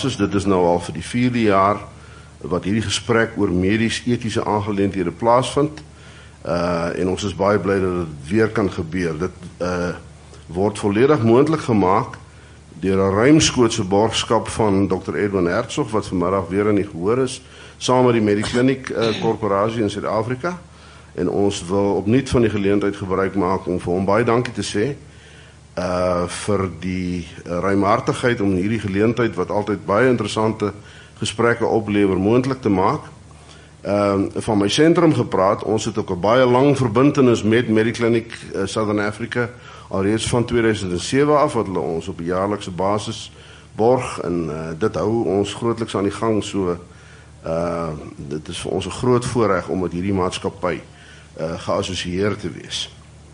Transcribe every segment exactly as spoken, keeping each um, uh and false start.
basis. Dit is nou al vir die vierde jaar wat hierdie gesprek oor medies-etiese aangeleenthede plaasvind. Uh, en ons is baie bly dat dit weer kan gebeur. Dit uh, word volledig moontlik gemaak deur 'n ruimskootse borgskap van dokter Edwin Hertzog, wat vanmiddag weer in die gehoor is, saam met die Mediclinic uh, Korporasie in Suid-Afrika. En ons wil opnuut van die geleentheid gebruik maak om vir hom baie dankie te sê uh, vir die uh, ruimhartigheid om hierdie geleentheid, wat altyd baie interessante gesprekke oplewer, moontlik te maak. Uh, van my sentrum gepraat, ons het ook 'n baie lang verbintenis met Mediclinic uh, Southern Africa, alreeds van tweeduisend sewe af, wat hulle ons op 'n jaarlikse basis borg, en uh, dit hou ons grootliks aan die gang, so uh, dit is vir ons 'n groot voorreg om met hierdie maatskappy uh, geassosieer te wees.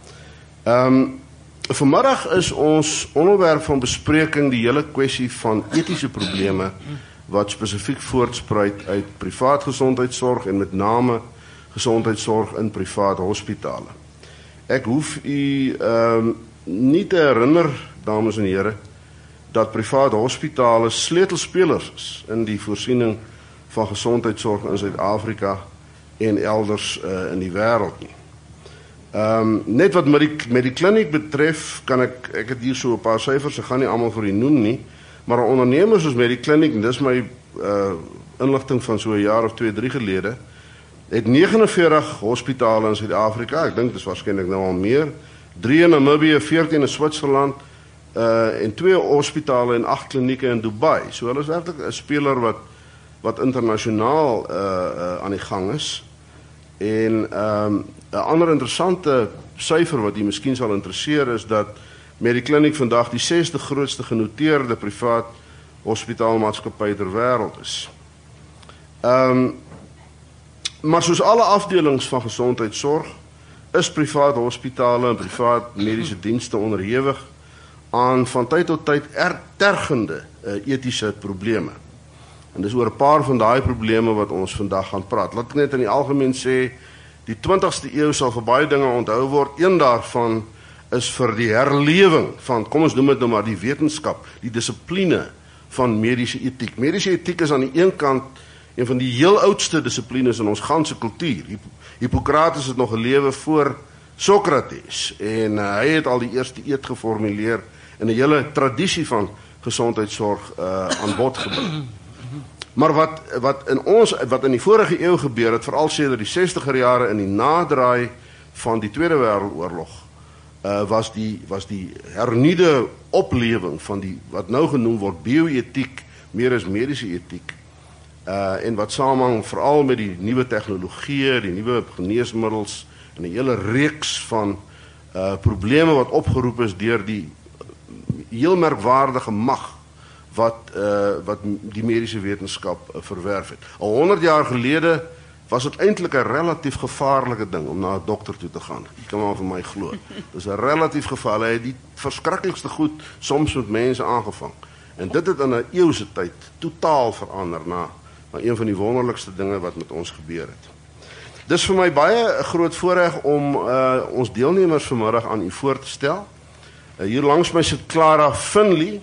Um, vanmiddag is ons onderwerp van bespreking die hele kwessie van etiese probleme wat spesifiek voortspruit uit privaat gesondheidsorg en met name gesondheidsorg in privaat hospitale. Ek hoef u um, nie te herinner, dames en here, dat privaat hospitale sleutelspelers is in die voorsiening van gesondheidsorg in Suid-Afrika en elders uh, in die wêreld nie. Um, net wat met die, met die kliniek betref, kan ek, ek het hier so 'n paar syfers, ek gaan nie almal vir u noem nie, maar ondernemers soos met die kliniek, en dis my uh, inligting van so 'n jaar of twee, drie gelede, het negenenveertig hospitale in Suid-Afrika, ek dink dis waarskynlik nou al meer, drie in Namibië, veertien in Switserland, uh, en twee hospitale en agt klinieke in Dubai. So hulle is werklik 'n speler wat, wat internasionaal uh, uh, aan die gang is. En 'n um, ander interessante syfer wat u miskien sal interesseer is dat Mediclinic vandag die sesde grootste genoteerde privaat hospitaalmaatskappy ter wêreld is. Um, maar soos alle afdelings van gesondheidsorg is privaat hospitale en privaat mediese dienste onderhewig aan van tyd tot tyd tergende uh, etiese probleme. En dis oor 'n paar van daai probleme wat ons vandag gaan praat. Laat ek net in die algemeen sê, die twintigste eeu sal vir baie dinge onthou word. Een daarvan is vir die herlewing van, kom ons noem dit nou maar, die wetenskap, die dissipline van mediese etiek. Mediese etiek is aan die een kant een van die heel oudste dissiplines in ons ganse kultuur. Hippokrates het nog gelewe voor Sokrates, en uh, hy het al die eerste eed geformuleer en 'n hele tradisie van gesondheidsorg uh, aan bod gebring. Maar wat, wat, in ons, wat in die vorige eeuw gebeur het, veral sedert die sestiger jare in die nadraai van die Tweede Wêreldoorlog, uh, was, die, was die hernieuwde oplewing van die, wat nou genoem word, bioetiek, meer as medische etiek, uh, en wat samenhang veral met die nuwe tegnologieë, die nuwe geneesmiddels, en die hele reeks van uh, probleme wat opgeroep is deur die heel merkwaardige mag wat, uh, wat die medische wetenskap uh, verwerf het. Al honderd jaar gelede was het eintlik 'n relatief gevaarlike ding om na 'n dokter toe te gaan. Jy kan maar vir my glo. Dis 'n relatief gevaar. Hy het die verskriklikste goed soms met mense aangevang. En dit het in 'n eeuse tyd totaal verander na, na een van die wonderlikste dinge wat met ons gebeur het. Dis vir my baie 'n groot voorreg om uh, ons deelnemers vanmiddag aan u voor te stel. Uh, hier langs my sit Clara Finley.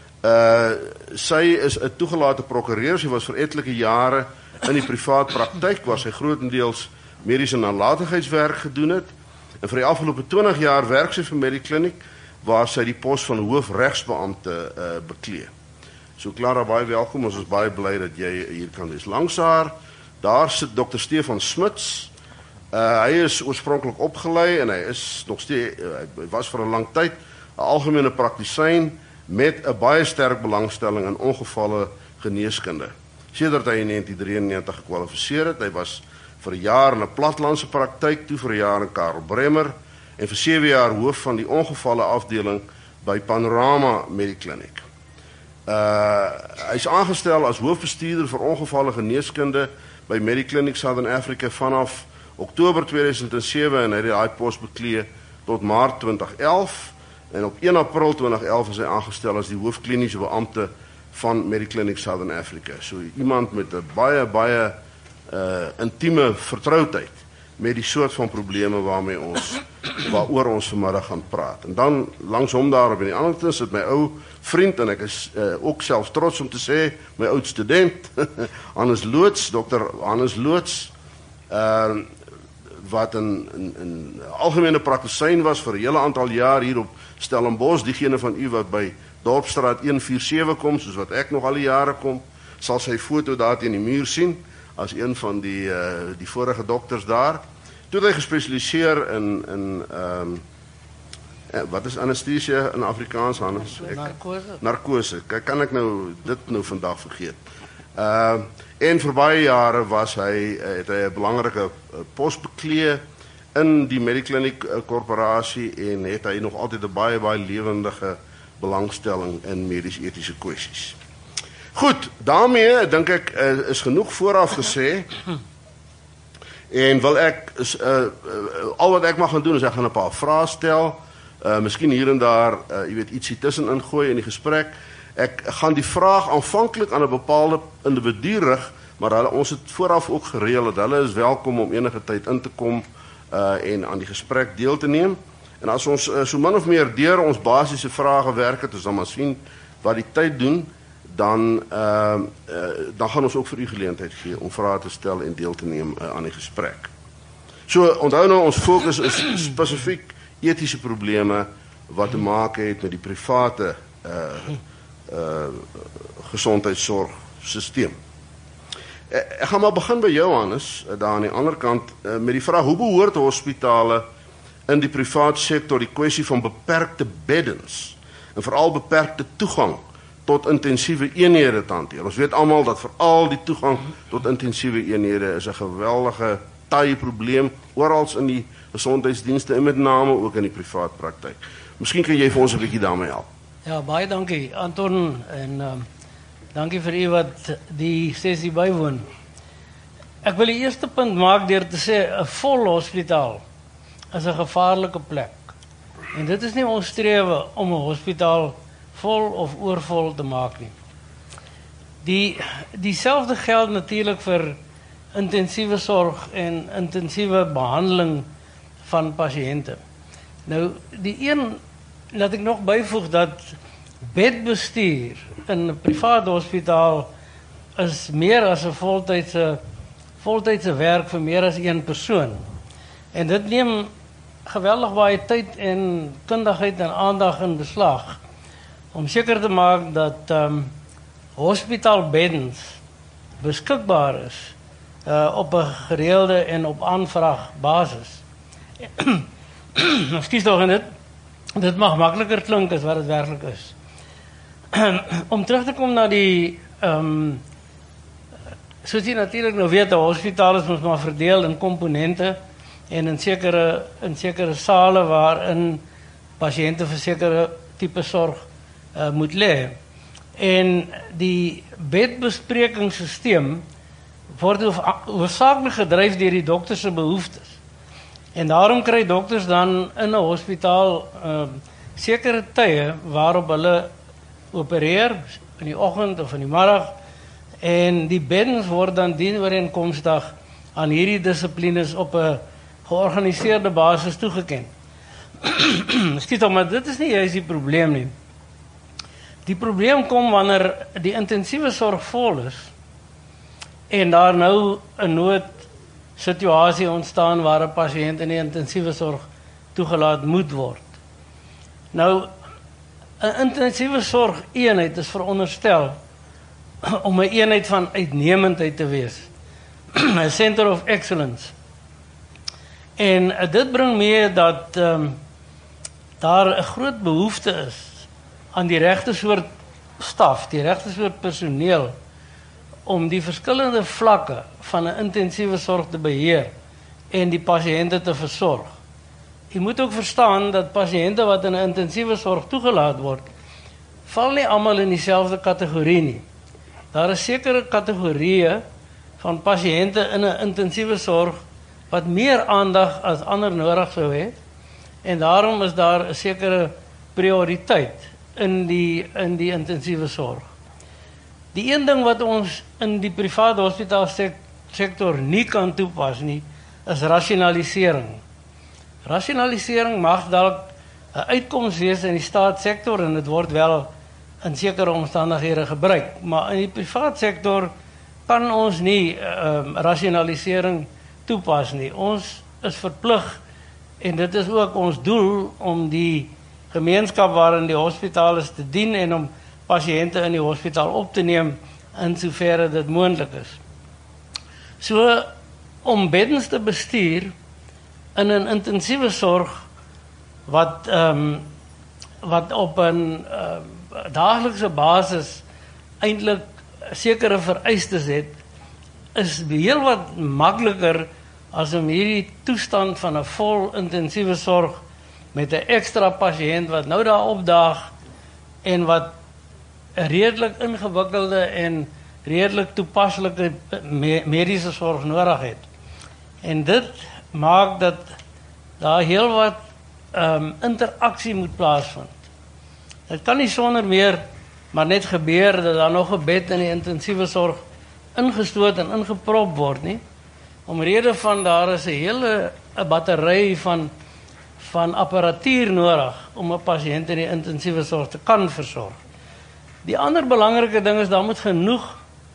Uh, sy is 'n toegelate prokureur. Sy was vir etlike jare in die privaat praktyk waar sy grootendeels mediese nalatigheidswerk gedoen het. En vir die afgelope twintig jaar werk sy vir Mediclinic waar sy die pos van hoofregsbeampte uh, beklee. So Clara, baie welkom. Ons is baie bly dat jy hier kan wees. Langs haar, daar sit dokter Stefan Smits. Uh, hy is oorspronklik opgelei en hy is nog steeds, uh, hy was vir 'n lang tyd 'n algemene praktisyn met 'n baie sterk belangstelling in ongevalle geneeskunde. Sedert hy in negentien drieënnegentig gekwalifiseer het, hy was vir 'n jaar in 'n platlandse praktyk, toe vir 'n jaar in Karel Bremer en vir sewe jaar hoof van die ongevalle afdeling by Panorama Mediclinic. Uh, hy is aangestel as hoofbestuurder vir ongevalle geneeskunde by Mediclinic Southern Africa vanaf Oktober tweeduisend sewe en hy het daai pos beklee tot Maart twintig elf. En op een April twintig elf is hy aangestel as die hoofkliniese beampte van Mediclinic Southern Africa. So iemand met 'n baie baie uh, intieme vertroudheid met die soort van probleme waarmee ons waaroor ons vanmiddag gaan praat. En dan langs hom daar op in die ander kant sit my ou vriend en ek is uh, ook self trots om te sê my oud student Hannes Loots, dokter Hannes Loots, uh, wat 'n 'n 'n algemene praktisyn was vir 'n hele aantal jaar hier op Stellenbosch. Diegene van u wat by Dorpsstraat een vier sewe kom, soos wat ek nog al die jare kom, sal sy foto daar teen die muur sien as een van die uh, die vorige dokters daar. Toe het hy gespesialiseer in in ehm um, wat is anesthesia in Afrikaans, Hannes? Ek, narkose. Narkose. Kyk, kan ek nou dit nou vandag vergeet. Uh en vir baie jare was hy het hy 'n belangrike pos beklee in die Mediclinic korporasie en het hy nog altyd 'n baie baie lewendige belangstelling in medies-etiese kwessies. Goed, daarmee dink ek uh, is genoeg vooraf gesê. En wil ek is, uh, uh, al wat ek mag gaan doen is ek gaan 'n paar vrae stel. Uh, miskien hier en daar, uh, jy weet, ietsie tussenin gooi in die gesprek. Ek gaan die vraag aanvanklik aan 'n bepaalde individu rig, maar hulle, ons het vooraf ook gereël dat hulle is welkom om enige tyd in te kom uh, en aan die gesprek deel te neem. En as ons uh, so min of meer deur ons basiese vrae werk het, ons dan maar sien wat die tyd doen, dan uh, uh, dan gaan ons ook vir u geleentheid gee om vrae te stel en deel te neem uh, aan die gesprek. So onthou nou, ons fokus is spesifiek etiese probleme wat te maak het met die private uh, uh, gesondheidsorgstelsel. Ek gaan maar begin by jou, Hannes, daar aan die ander kant uh, met die vraag: hoe behoort hospitale in die private sektor die kwessie van beperkte beddens en veral beperkte toegang tot intensiewe eenhede te hanteer? Ons weet almal dat veral die toegang tot intensiewe eenhede is 'n geweldige taai probleem oral in die gesondheidsdienste en met name ook in die privaat praktyk. Miskien kan jy vir ons 'n bietjie daarmee help. Ja, baie dankie Anton en um, dankie vir u wat die sessie bywoon. Ek wil die eerste punt maak deur te sê 'n vol hospitaal is 'n gevaarlike plek. En dit is nie ons strewe om 'n hospitaal vol of oorvol te maak nie. Die dieselfde geld natuurlik vir intensiewe sorg en intensiewe behandeling van pasiënte. Nou, die een, laat ek nog byvoeg dat bedbestuur in 'n private hospitaal is meer as 'n voltydse voltydse werk vir meer as een persoon. En dit neem geweldig baie tyd en kundigheid en aandag in beslag om seker te maak dat um, hospitaalbeddens beskikbaar is uh, op 'n gereelde en op aanvraag basis. Ekskuus tog en dit dit mag makliker klink as wat dit werklik is. Om terug te kom na die um, soos jy natuurlik nou weet, 'n hospitaal is ons maar verdeel in komponente en in sekere in sekere sale waarin pasiënte vir sekere tipe sorg uh, moet lê. En die bedbesprekingsstelsel word hoofsaaklik gedryf deur die dokter se behoeftes. En daarom kry dokters dan in 'n hospitaal uh, sekere tye waarop hulle opereer, in die oggend of in die middag, en die beddens word dan dienooreenkomstig aan hierdie dissiplines op 'n georganiseerde basis toegeken. Skiet op, maar dit is nie juist die probleem nie. Die probleem kom wanneer die intensiewe sorg vol is en daar nou 'n noodsituasie ontstaan waar 'n pasiënt in die intensiewe sorg toegelaat moet word. Nou, 'n intensiewe sorg eenheid is veronderstel om 'n eenheid van uitnemendheid te wees. 'n Center of Excellence. En dit bring mee dat um, daar 'n groot behoefte is aan die regte soort staf, die regte soort personeel om die verskillende vlakke van 'n intensiewe sorg te beheer en die pasiënte te versorg. Jy moet ook verstaan dat pasiënte wat in 'n intensiewe sorg toegelaat word, val nie almal in dieselfde kategorie nie. Daar is sekere kategorieë van pasiënte in 'n intensiewe sorg wat meer aandag as ander nodig sou hê, en daarom is daar 'n sekere prioriteit in die in die intensiewe sorg. Die een ding wat ons in die private hospitaal sektor nie kan toepas nie, is rasionalisering. Rasionalisering mag dalk 'n uitkoms wees in die staatssektor en dit word wel in sekere omstandighede gebruik, maar in die privaat sektor kan ons nie um, rasionalisering toepas nie. Ons is verplig en dit is ook ons doel om die gemeenskap waarin die hospitaal is te dien en om pasiënte in die hospitaal op te neem in soverre dit moontlik is. So om beddens te bestuur in 'n intensiewe sorg wat um, wat op 'n uh, daaglikse basis eintlik sekere vereistes het, is heel wat makliker as om hierdie toestand van 'n vol intensiewe sorg met 'n ekstra pasiënt wat nou daar opdaag en wat 'n redelik ingewikkelde en redelik toepaslike me mediese sorg nodig het. En dit maak dat daar heel wat um, interaksie moet plaasvind. Dit kan nie sonder meer maar net gebeur dat daar nog 'n bed in die intensiewe sorg ingestoot en ingeprop word nie. Omrede van daar is 'n hele 'n battery van van apparatuur nodig om 'n pasiënt in die intensiewe sorg te kan versorg. Die ander belangrike ding is daar moet genoeg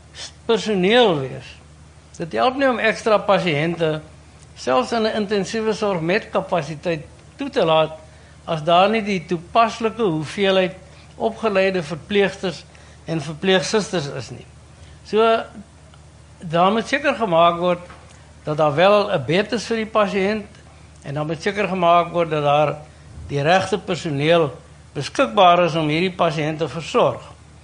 personeel wees. Dit help nie om ekstra pasiënte selfs in 'n intensiewe sorg met kapasiteit toe te laat as daar nie die toepaslike hoeveelheid opgeleide verpleegsters en verpleegsusters is nie. So daar moet seker gemaak word dat daar wel 'n bed is vir die pasiënt en dan moet seker gemaak word dat daar die regte personeel beskikbaar is om hierdie pasiënte te versorg.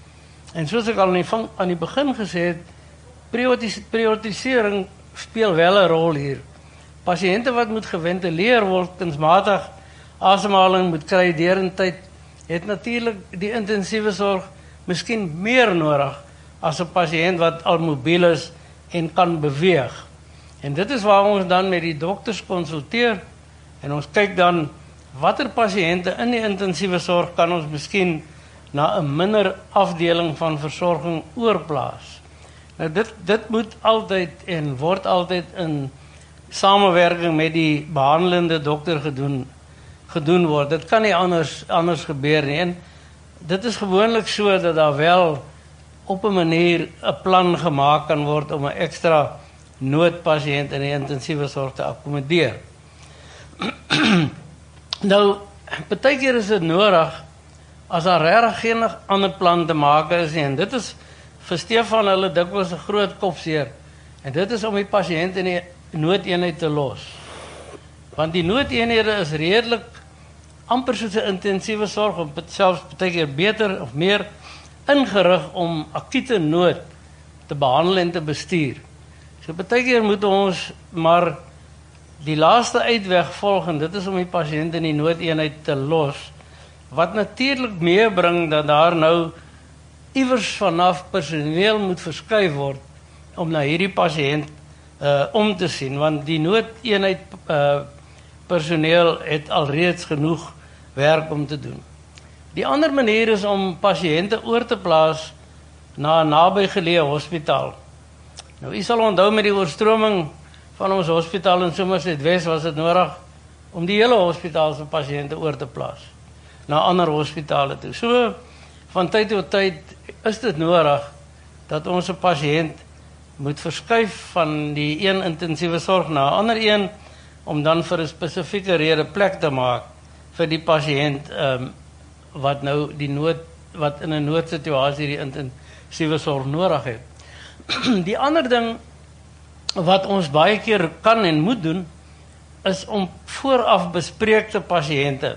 En soos ek al aan die, aan die begin gesê het, prioritis, prioritisering speel wel 'n rol hier. Pasiënte wat moet geventileer word, kunsmatig asemhaling moet kry derentyd, het natuurlik die intensiewe sorg miskien meer nodig as 'n pasiënt wat al mobiel is en kan beweeg. En dit is waar ons dan met die dokters konsulteer en ons kyk dan watter pasiënte in die intensiewe sorg kan ons miskien na 'n minder afdeling van versorging oorplaas. Nou dit dit moet altyd en word altyd in samewerking met die behandelende dokter gedoen gedoen word. Dit kan nie anders anders gebeur nie. En dit is gewoonlik so dat daar wel op 'n manier 'n plan gemaak kan word om 'n ekstra noodpasiënt in die intensiewe sorg te akkommodeer. Nou, baie keer is dit nodig as daar regtig geen ander plan te maak is nie, en dit is vir Stefan hulle dikwels 'n groot kopseer. En dit is om die pasiënt in die noodeenheid te los. Want die noodeenhede is redelik amper soos 'n intensiewe sorg, of selfs baie keer beter of meer ingerig om akute nood te behandel en te bestuur. So baie keer moet ons maar die laaste uitweg volg, en dit is om die pasiënt in die noodeenheid te los, wat natuurlik meebring dat daar nou iewers vanaf personeel moet verskuif word om na hierdie pasiënt uh, om te sien, want die noodeenheid uh, personeel het alreeds genoeg werk om te doen. Die ander manier is om pasiënte oor te plaas na 'n nabygeleë hospitaal. Nou, u sal onthou met die oorstroming van ons hospitaal in Somerset West was dit nodig om die hele hospitaal se pasiënte oor te plaas na ander hospitale toe. So van tyd tot tyd is dit nodig dat ons 'n pasiënt moet verskuif van die een intensiewe sorg na 'n ander een om dan vir 'n spesifieke rede plek te maak vir die pasiënt um, wat nou die nood wat in 'n noodsituasie die intensiewe sorg nodig het. Die ander ding wat ons baie keer kan en moet doen is om vooraf bespreekte pasiënte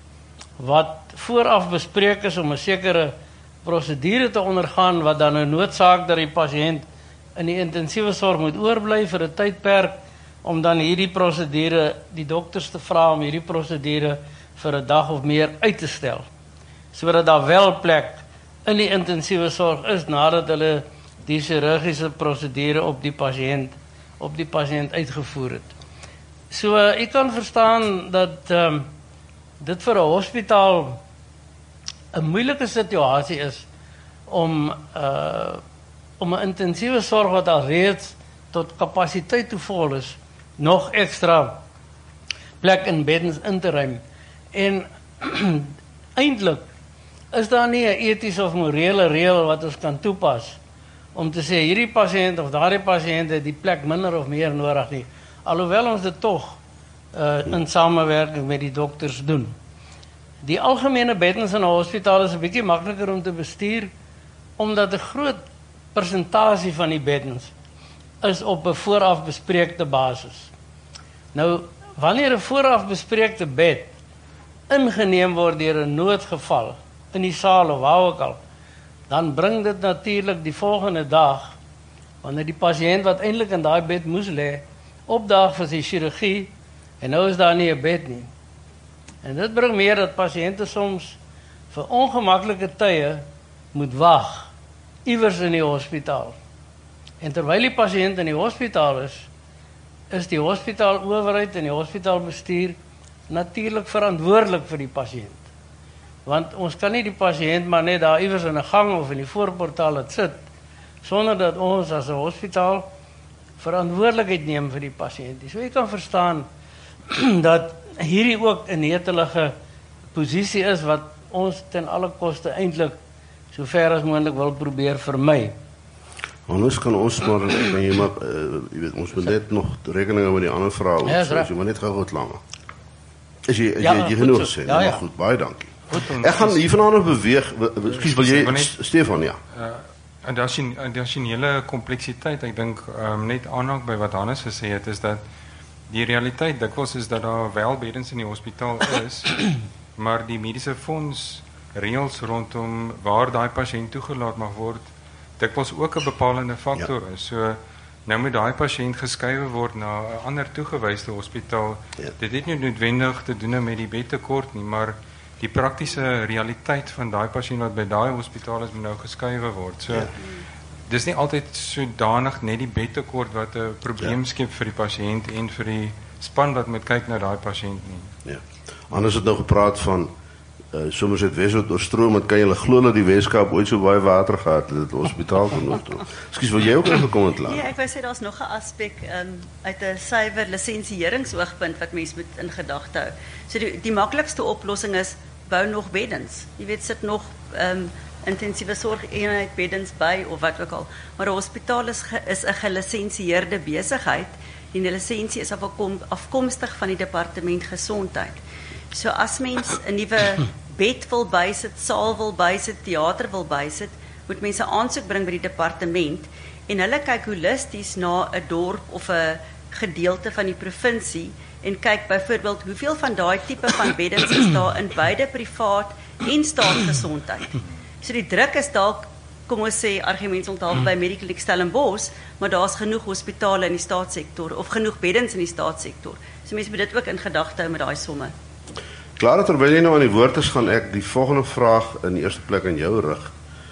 wat vooraf bespreek is om 'n sekere prosedure te ondergaan wat dan 'n noodsaak dat die pasiënt in die intensiewe sorg moet oorbly vir 'n tydperk om dan hierdie prosedure die dokters te vra om hierdie prosedure vir 'n dag of meer uit te stel, sodat daar wel plek in die intensiewe sorg is nadat hulle die chirurgiese prosedure op die pasiënt op die pasiënt uitgevoer het. So uh, ek kan verstaan dat um, dit vir 'n hospitaal 'n moeilike situasie is om uh, om 'n intensiewe sorg wat al reeds tot kapasiteit toe vol is, nog extra plek in beddens in te ruim. En eintlik is daar nie 'n etiese of morele reël wat ons kan toepas om te sê hierdie pasiënt of daardie pasiënt het die plek minder of meer nodig nie, alhoewel ons dit tog uh, in samewerking met die dokters doen. Die algemene beddens in 'n hospitaal is 'n bietjie makliker om te bestuur, omdat 'n groot persentasie van die beddens is op 'n vooraf bespreekte basis. Nou, wanneer 'n vooraf bespreekte bed ingeneem word deur 'n noodgeval in die saal of waar ook al, dan bring dit natuurlik die volgende dag, wanneer die pasiënt wat eintlik in daai bed moes lê, opdaag vir sy chirurgie, en nou is daar nie 'n bed nie. En dit bring meer dat pasiënte soms vir ongemaklike tye moet wag iewers in die hospitaal. En terwyl die pasiënt in die hospitaal is, is die hospitaalowerheid en die hospitaalbestuur natuurlik verantwoordelik vir die pasiënt. Want ons kan nie die pasiënt maar net daar iewers in 'n gang of in die voorportaal laat sit, sonder dat ons as 'n hospitaal verantwoordelikheid neem vir die pasiënt. So jy kan verstaan dat hierdie ook 'n netelige posisie is wat ons ten alle koste eintlik so ver as moontlik wil probeer vermy. Anders kan ons maar, kan jy maar uh, jy weet, ons moet net nog rekening met die ander vrae, Ja, so as jy maar net gou goed laat. Is jy, is Ja, jy, jy goed genoeg so. sê? Ja, ja. Goed, baie dankie. Goed, Ek gaan hiervandaan nog beweeg, ekskuus, wil jy, Wil net- Stefan, ja. Uh, addisionele kompleksiteit, ek dink um, net aanhaak by wat Hannes gesê het, is dat die realiteit dikwels is dat daar wel beddens in die hospitaal is, maar die mediese fonds reëls rondom waar daai pasiënt toegelaat mag word, dikwels ook 'n bepalende faktor is. So nou moet daai pasiënt geskuif word na 'n ander toegewyde hospitaal. Ja. Dit het nie noodwendig te doen met die bedtekort nie, maar die praktiese realiteit van daai pasiënt wat by daai hospitaal is, moet nou geskuif word. So Ja. dis nie altyd sodanig net die bedtekort wat 'n probleem skep vir die pasiënt en vir die span wat moet kyk na daai pasiënt nie. Ja. Anders het nou gepraat van uh, soms het Wesot oorstroom, en kan jy glo dat die Weskaap ooit so baie water gehad het, het hospitaal genoeg. Ekskuus, wil jy ook ingekom het laat? Nee, ek wou sê daar's nog 'n aspek um, uit 'n suiwer lisensieringsoogpunt wat mens moet in gedagte hou. So die, die maklikste oplossing is bou nog beddens. Jy weet, sit nog um, intensiewe sorgeenheid beddens by of wat ook al. Maar 'n hospitaal is ge, is 'n gelisensieerde besigheid en die lisensie is afkom, afkomstig van die departement gesondheid. So as mens 'n nuwe bed wil bysit, saal wil bysit, teater wil bysit, moet mense aansoek bring by die departement en hulle kyk holisties na 'n dorp of 'n gedeelte van die provinsie en kyk byvoorbeeld hoeveel van daai tipe van beddens is daar in beide privaat en staatsgesondheid. So die druk is dalk, kom ons sê argumentsontaal by Medikliniek Stellenbosch, maar daar's genoeg hospitale in die staatssektor of genoeg beddens in die staatssektor. So mense moet dit ook in gedagte hou met daai somme. Klaar, terwyl jy nou aan die woord is, gaan ek die volgende vraag in die eerste plek aan jou rig.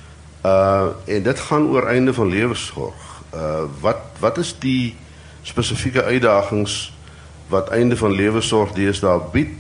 Uh en dit gaan oor einde van lewensorg. Uh wat wat is die spesifieke uitdagings wat einde van lewensorg deesdae bied?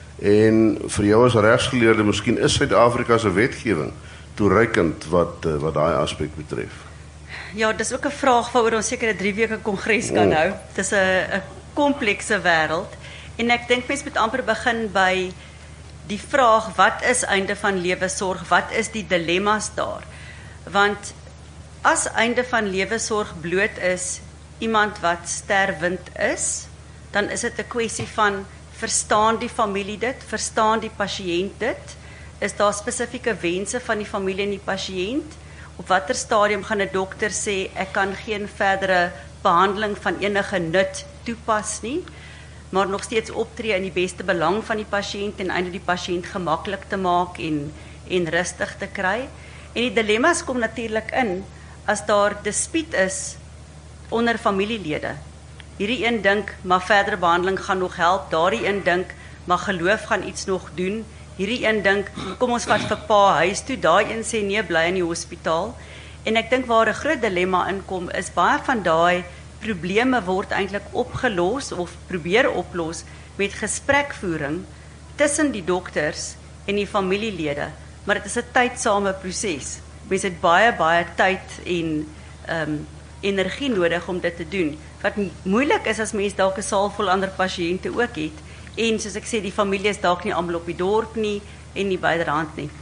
En vir jou as regsgeleerde, miskien is Suid-Afrika se wetgewing toereikend wat uh, wat daai aspek betref. Ja, dis ook 'n vraag waaroor ons seker 'n drie weke kongres kan hou. Dis 'n 'n komplekse wêreld en ek dink mens moet amper begin by die vraag wat is einde van lewensorg? Wat is die dilemma's daar? Want as einde van lewensorg bloot is iemand wat sterwend is, dan is dit 'n kwessie van verstaan die familie dit, verstaan die pasiënt dit? Is daar spesifieke wense van die familie en die pasiënt? Op watter stadium gaan 'n dokter sê ek kan geen verdere behandeling van enige nut toepas nie, maar nog steeds optree in die beste belang van die pasiënt en eintlik die pasiënt gemaklik te maak en en rustig te kry? En die dilemma's kom natuurlik in as daar dispuut is onder familielede. Hierdie een dink maar verdere behandeling gaan nog help, daardie een dink maar geloof gaan iets nog doen. Hierdie een dink kom ons vat vir pa huis toe, daai een sê nee, bly in die hospitaal. En ek dink waar 'n groot dilemma inkom is baie van daai probleme word eintlik opgelos of probeer oplos met gesprekvoering tussen die dokters en die familielede, maar dit is 'n tydsame proses. Mense het baie baie tyd en ehm um, energie nodig om dit te doen. Wat moeilik is as mens dalk 'n saal vol ander pasiënte ook het en soos ek sê die familie is dalk nie almal op die dorp nie en nie byderhand nie.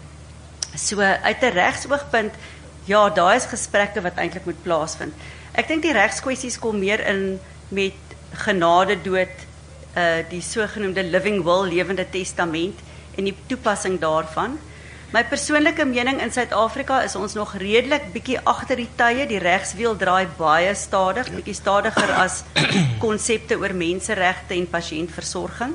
So uit 'n regsoogpunt, ja, daar is gesprekke wat eintlik moet plaasvind. Ek dink die regskwessies kom meer in met genade dood, uh, die sogenaamde living will, lewende testament en die toepassing daarvan. My persoonlike mening in Suid-Afrika is ons nog redelik bietjie agter die tye, die regswiel draai baie stadig, bietjie stadiger as konsepte oor menseregte en pasiëntversorging.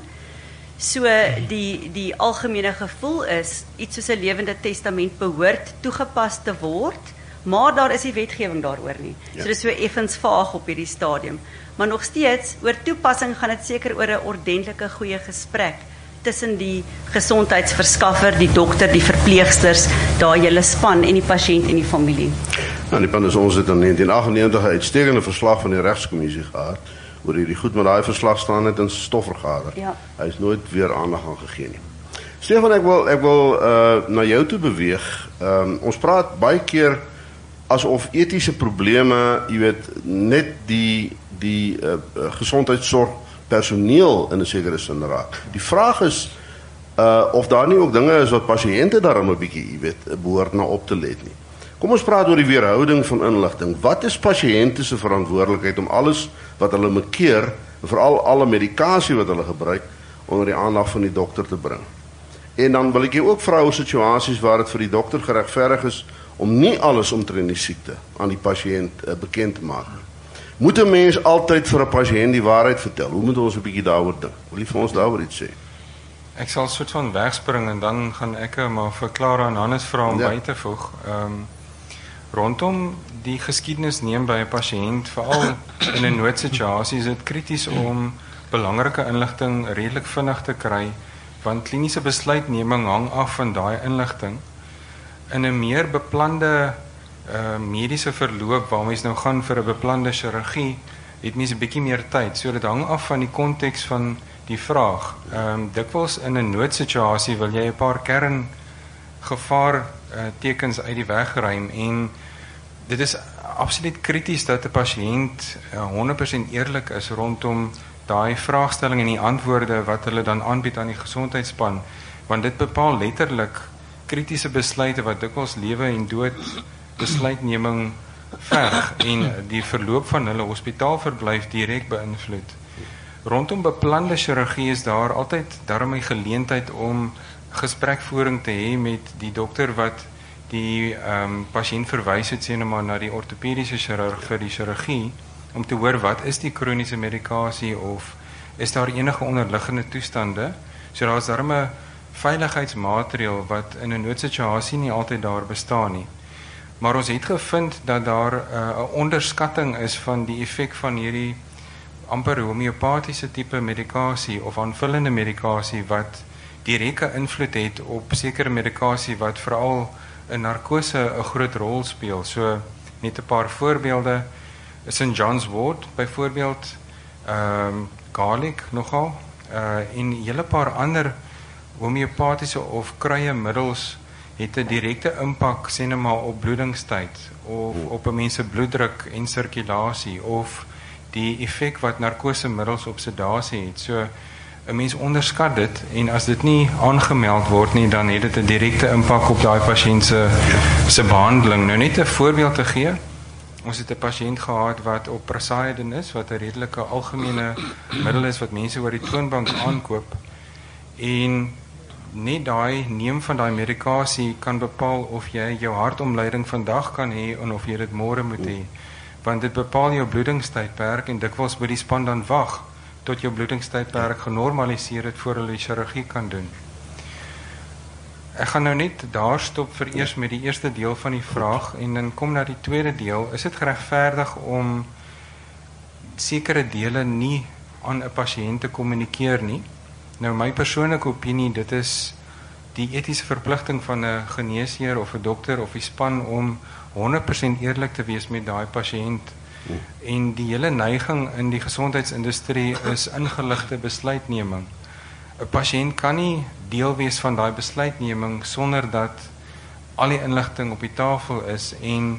So die die algemene gevoel is iets soos 'n lewende testament behoort toegepas te word, maar daar is nie wetgewing daaroor nie. Ja. So dis so effens vaag op hierdie stadium. Maar nog steeds oor toepassing gaan dit seker oor 'n ordentlike goeie gesprek tussen die gesondheidsverskaffer, die dokter, die verpleegsters, daai hele span en die pasiënt en die familie. Nou, die punt is ons het in negentien agtennegentig 'n uitstekende verslag van die regskommissie gehad oor hierdie goed, maar daai verslag staan net in stofvergader. Ja. Hy is nooit weer aandag aan gegee nie. Stefan, ek wil ek wil uh, na jou toe beweeg. Um, ons praat baie keer asof etiese probleme, jy weet, net die die uh, gesondheidsorg personeel in 'n sekere sin raak. Die vraag is uh, of daar nie ook dinge is wat pasiënte daarom 'n bietjie, jy weet, behoort na op te let nie. Kom ons praat oor die weerhouding van inligting. Wat is pasiënte se verantwoordelikheid om alles wat hulle mekeer, veral alle medikasie wat hulle gebruik, onder die aandag van die dokter te bring? En dan wil ek jou ook vra oor situasies waar dit vir die dokter geregverdig is om nie alles omtrent die siekte aan die pasiënt uh, bekend te maak. Moet 'n mens altyd vir 'n pasiënt die waarheid vertel? Hoe moet ons 'n bietjie daaroor dink? Wil jy vir ons daaroor iets sê? Ek sal soort van wegspring en dan gaan ek maar verklaar aan Hannes vra om ja. by te voeg. Ehm um, rondom die geskiedenis neem by 'n pasiënt, veral in 'n noodsituasie, is dit krities om belangrike inligting redelik vinnig te kry, want kliniese besluitneming hang af van daai inligting. In 'n meer beplande uh, mediese verloop waar mens nou gaan vir 'n beplande chirurgie, het mens 'n bietjie meer tyd. So dit hang af van die konteks van die vraag. Ehm um, dikwels in 'n noodsituasie wil jy 'n paar kern gevaar uh, tekens uit die weg ruim en dit is absoluut krities dat 'n pasiënt uh, honderd persent eerlik is rondom daai vraagstelling en die antwoorde wat hulle dan aanbied aan die gesondheidsspan, want dit bepaal letterlik kritiese besluite wat dikwels lewe en dood besluitneming verg en die verloop van hulle hospitaalverblyf direk beïnvloed. Rondom beplande chirurgie is daar altyd daarmee geleentheid om gesprekvoering te hê met die dokter wat die um, pasiënt verwys het sê nou maar na die ortopediese chirurg vir die chirurgie, om te hoor wat is die kroniese medikasie of is daar enige onderliggende toestande. So daar is daarom 'n veiligheidsmaatreël wat in 'n noodsituasie nie altyd daar bestaan nie. Maar ons het gevind dat daar 'n uh, onderskatting is van die effek van hierdie amper homeopatiese tipe medikasie of aanvullende medikasie wat direkte invloed het op sekere medikasie wat veral in narkose 'n groot rol speel. So net 'n paar voorbeelde. Saint John's Wort byvoorbeeld, ehm um, garlic nogal, uh, en 'n hele paar ander homeopatiese of kruiemiddels het 'n direkte impak sê net maar op bloedingstyd of op 'n mens se bloeddruk en sirkulasie of die effek wat narkosemiddels op sedasie het. So 'n mens onderskat dit en as dit nie aangemeld word nie, dan het dit 'n direkte impak op daai pasiënt se se behandeling. Nou net 'n voorbeeld te gee. Ons het 'n pasiënt gehad wat op Prasaidin is, wat 'n redelike algemene middel is wat mense oor die toonbank aankoop. En net daai neem van daai medikasie kan bepaal of jy jou hartomleiding vandag kan hê en of jy dit môre moet hê. Want dit bepaal jou bloedingstydperk en dikwels moet die span dan wag tot jou bloedingstydperk genormaliseer het voor hulle die chirurgie kan doen. Ek gaan nou net daar stop vir eers met die eerste deel van die vraag en dan kom na die tweede deel. Is dit geregverdig om sekere dele nie aan 'n pasiënt te kommunikeer nie? Nou my persoonlike opinie, dit is die etiese verpligting van 'n geneesheer of 'n dokter of die span om honderd persent eerlik te wees met daai pasiënt. En die hele neiging in die gesondheidsindustrie is ingeligte besluitneming. 'n Pasiënt kan nie deel wees van daai besluitneming sonder dat al die inligting op die tafel is en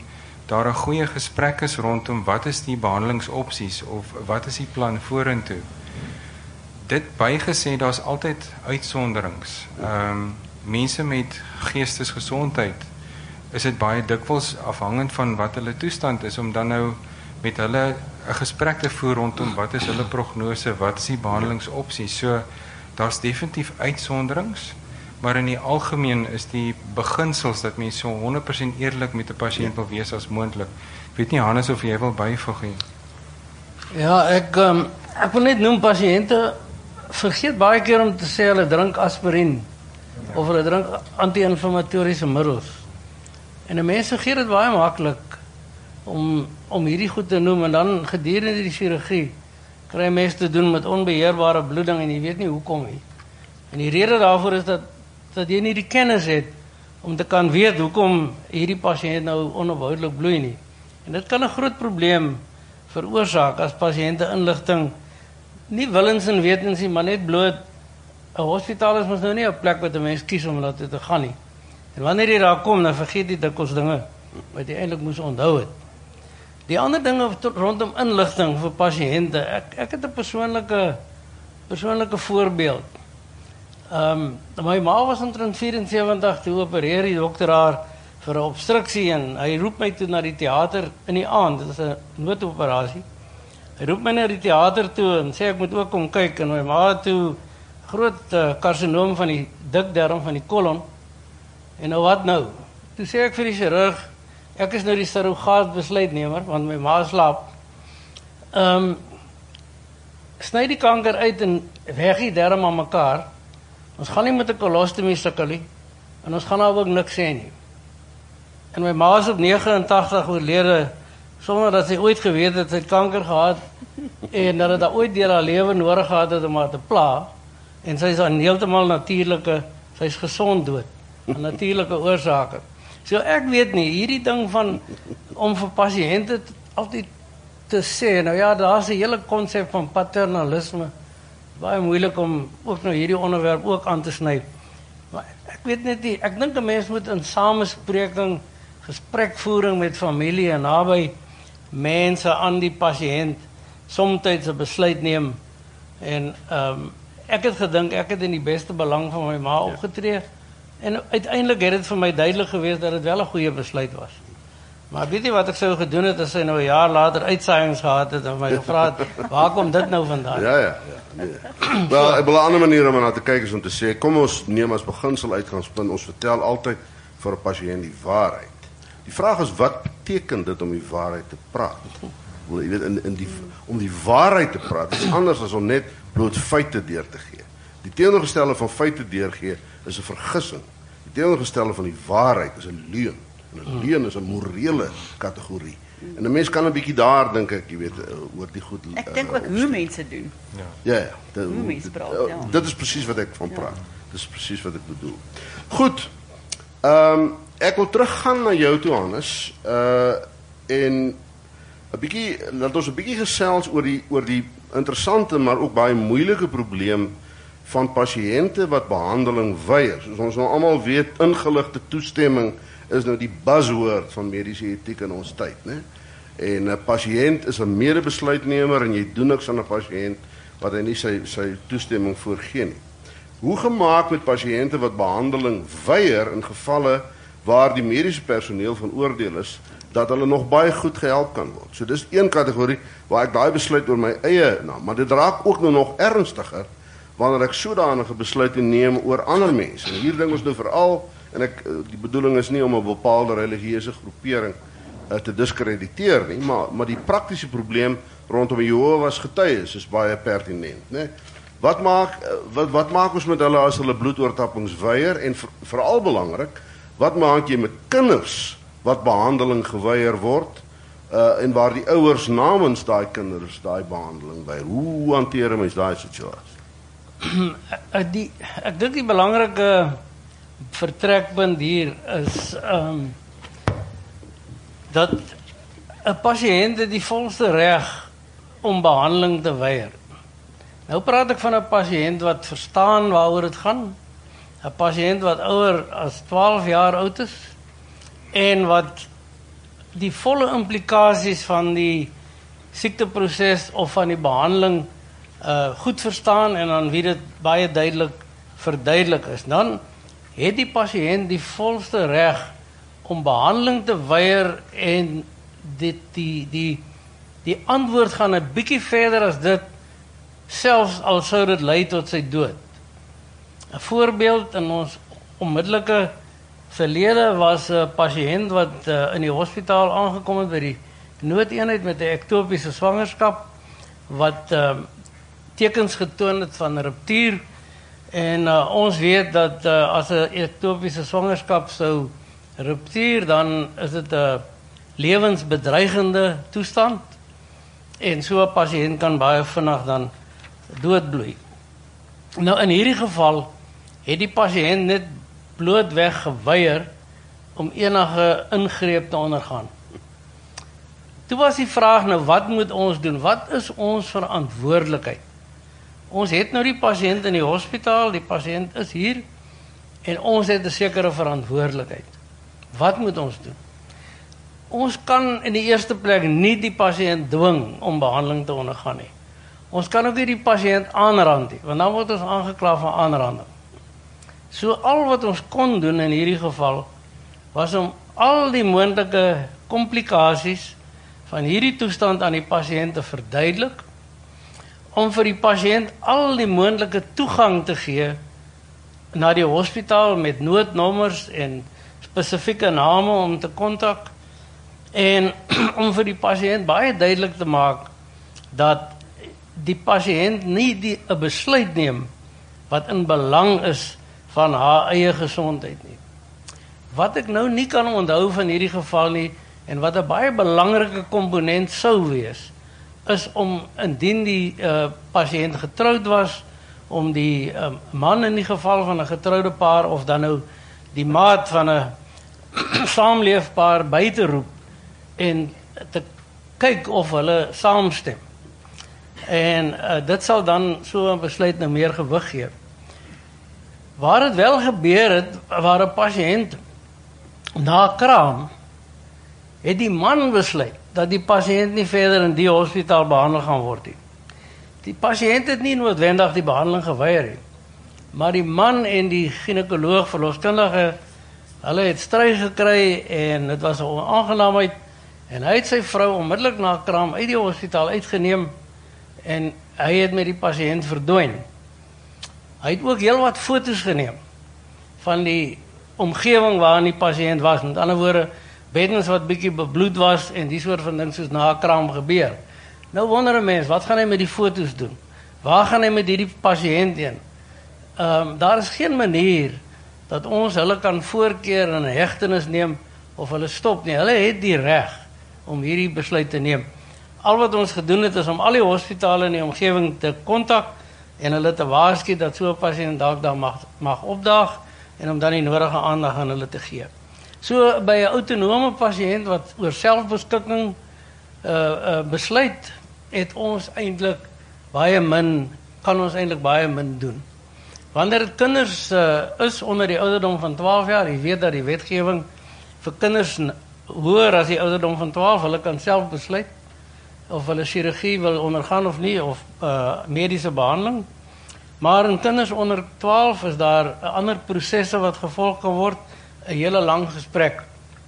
daar 'n goeie gesprek is rondom wat is die behandelingsopsies of wat is die plan vorentoe. Dit bygesê, daar's altyd uitsonderings. Ehm um, mense met geestesgesondheid is dit baie dikwels afhangend van wat hulle toestand is om dan nou met hulle 'n gesprek te voer rondom wat is hulle prognose, wat is die behandelingsopsies. So daar's definitief uitsonderings, maar in die algemeen is die beginsels dat mense so honderd persent eerlik met 'n pasiënt wil wees as moontlik. Ek weet nie Hannes of jy wil byvoeg nie. Ja, ek um, ek wil net noem pasiënte vergeet baie keer om te sê hulle drink aspirien of hulle drink anti-inflammatoriese middels. En 'n mens vergeet dit baie maklik om om hierdie goed te noem en dan gedurende die chirurgie kry mense te doen met onbeheerbare bloeding en jy weet nie hoekom nie. En die rede daarvoor is dat dat jy nie die kennis het om te kan weet hoekom hierdie pasiënt nou onophoudelik bloei nie. En dit kan 'n groot probleem veroorsaak as pasiënte inligting nie willens en wetens nie, maar net bloot 'n hospitaal is mos nou nie 'n plek wat 'n mens kies om na toe te gaan nie. En wanneer jy daar kom, dan vergeet jy dikwels dinge wat jy eintlik moes onthou het. Die ander dinge rondom inligting vir pasiënte, ek ek het 'n persoonlike persoonlike voorbeeld. Ehm um, my ma was omtrent vierensewentig toe opereer die dokter haar vir 'n obstruksie en hy roep my toe na die teater in die aand. Dit is 'n noodoperasie. Hy roep my na die teater toe en sê ek moet ook kom kyk en my ma het toe groot uh, karsinoom van die dikdarm van die kolon. En nou wat nou? Toe sê ek vir die chirurg, ek is nou die surrogaat besluitnemer want my ma slaap. Ehm um, sny die kanker uit en weg die darm aan mekaar. Ons gaan nie met 'n kolostomie sukkel nie en ons gaan nou ook niks sê nie. En my ma is op nege en tagtig oorlede sonder dat sy ooit geweet het sy het kanker gehad en dat dit ooit deur haar lewe nodig gehad het om haar te pla en sy is aan heeltemal natuurlike, sy is gesond dood aan natuurlike oorsake. So ek weet nie, hierdie ding van om vir pasiënte altyd te sê, nou ja, daar's 'n hele konsep van paternalisme. Baie moeilik om ook nou hierdie onderwerp ook aan te sny. Maar ek weet net nie, ek dink 'n mens moet in samespreking, gesprekvoering met familie en naby mense aan die pasiënt soms 'n besluit neem. En ehm um, ek het gedink ek het in die beste belang van my ma opgetree. En uiteindelik het dit vir my duidelik gewees dat dit wel 'n goeie besluit was. Maar weet jy wat ek sou gedoen het as sy nou 'n jaar later uitsaaiings gehad het en my gevra het, waar kom dit nou vandaan? Ja, ja. Nee. Wel, ek wil 'n ander manier om na te kyk is om te sê, kom ons neem as beginsel uitgangspunt, ons vertel altyd vir 'n pasiënt die waarheid. Die vraag is, wat beteken dit om die waarheid te praat? Wel, jy weet, in, in die, om die waarheid te praat is anders as om net bloot feite deur te gee. Die teenoorgestelde van feite deurgee is 'n vergissing. Die teenoorgestelde van die waarheid is 'n leuen. En 'n leuen is 'n morele kategorie. En 'n mens kan 'n bietjie daar dink ek, jy weet, oor die goed. Ek dink ook hoe mense doen. Ja, ja. Dit, Hoe mense praat, ja. Dit is presies wat ek van praat. Dit is presies wat ek bedoel. Goed. Ehm um, ek wil teruggaan na jou toe, Hannes. Uh en 'n bietjie laat ons 'n bietjie gesels oor die oor die interessante maar ook baie moeilike probleem van pasiënte wat behandeling weier. Soos ons nou almal weet, ingeligte toestemming is nou die buzzword van mediese etiek in ons tyd, né? En 'n pasiënt is 'n medebesluitnemer en jy doen niks aan 'n pasiënt wat hy nie sy sy toestemming voorgee nie. Hoe gemaak met pasiënte wat behandeling weier in gevalle waar die mediese personeel van oordeel is dat hulle nog baie goed gehelp kan word. So dis een kategorie waar ek daai besluit oor my eie naam, maar dit raak ook nou nog ernstiger wanneer ek sodanige besluite neem oor ander mense. En hier dink ons nou veral, en ek die bedoeling is nie om 'n bepaalde religieuse groepering uh, te diskrediteer nie, maar maar die praktiese probleem rondom Jehovah's getuies is baie pertinent, né? Wat maak wat wat maak ons met hulle as hulle bloedoortappings weier en veral belangrik, wat maak jy met kinders wat behandeling geweier word uh, en waar die ouers namens daai kinders daai behandeling weier? Hoe hanteer mens daai situasie? die ek dink die belangrike vertrekpunt hier is ehm um, dat 'n pasiënt die volste reg om behandeling te weier. Nou praat ek van 'n pasiënt wat verstaan waaroor dit gaan, 'n pasiënt wat ouer as twaalf jaar oud is en wat die volle implikasies van die siekteproses of van die behandeling uh, goed verstaan en dan wie dit baie duidelik verduidelik is, dan het die pasiënt die volste reg om behandeling te weier en dit, die, die, die antwoord gaan 'n bietjie verder as dit, selfs al sou dit lei tot sy dood. 'n Voorbeeld in ons onmiddellike verlede was 'n pasiënt wat uh, in die hospitaal aangekom het by die noodeenheid met 'n ektopiese swangerskap wat uh, tekens getoon het van 'n ruptuur en uh, ons weet dat uh, as 'n ektopiese swangerskap sou ruptuur, dan is dit 'n lewensbedreigende toestand en so 'n pasiënt kan baie vinnig dan doodbloei. Nou in hierdie geval het die pasiënt net blootweg geweier om enige ingreep te ondergaan. Toe was die vraag, nou wat moet ons doen? Wat is ons verantwoordelikheid? Ons het nou die pasiënt in die hospitaal, die pasiënt is hier en ons het 'n sekere verantwoordelikheid. Wat moet ons doen? Ons kan in die eerste plek nie die pasiënt dwing om behandeling te ondergaan nie. Ons kan ook nie die pasiënt aanrand nie, want dan word ons aangekla van aanranding. So al wat ons kon doen in hierdie geval was om al die moontlike komplikasies van hierdie toestand aan die pasiënt te verduidelik, om vir die pasiënt al die moontlike toegang te gee na die hospitaal met noodnommers en spesifieke name om te kontak en om vir die pasiënt baie duidelik te maak dat die pasiënt nie die 'n besluit neem wat in belang is van haar eie gesondheid nie. Wat ek nou nie kan onthou van hierdie geval nie en wat 'n baie belangrike komponent sou wees, is om indien die uh, pasiënt getroud was, om die uh, man in die geval van 'n getroude paar of dan nou die maat van 'n saamleefpaar by te roep en te kyk of hulle saamstem. En uh, dit sal dan so 'n besluit nou meer gewig gee. Waar dit wel gebeur het, waar 'n pasiënt na kraam, het die man besluit dat die pasiënt nie verder in die hospitaal behandel gaan word nie. Die pasiënt het nie noodwendig die behandeling geweier nie, maar die man en die ginekoloog, verloskundige, hulle het stry gekry en dit was 'n onaangenaamheid en hy het sy vrou onmiddellik na kraam uit die hospitaal uitgeneem en hy het met die pasiënt verdwyn. Hy het ook heel wat foto's geneem van die omgewing waarin die pasiënt was. Met ander woorde, beddens wat bietjie bebloed was en die soort van ding soos na 'n kraam gebeur. Nou wonder 'n mens, wat gaan hy met die foto's doen? Waar gaan hy met hierdie pasiënt heen? Ehm um, daar is geen manier dat ons hulle kan voorkeer in hegtenis neem of hulle stop nie. Hulle het die reg om hierdie besluit te neem. Al wat ons gedoen het is om al die hospitale in die omgewing te kontak en hulle te waarsku dat so 'n pasiënt dalk daar mag mag opdaag en om dan die nodige aandag aan hulle te gee. So by 'n autonome pasiënt wat oor selfbeskikking uh, uh, besluit, het ons eintlik baie min, kan ons eintlik baie min doen. Wanneer dit kinders uh, is onder die ouderdom van twaalf jaar, jy weet dat die wetgewing vir kinders hoër as die ouderdom van twaalf, hulle kan self besluit of hulle chirurgie wil ondergaan of nie, of uh, mediese behandeling. Maar in kinders onder twaalf is daar ander prosesse wat gevolg kan word, 'n hele lang gesprek.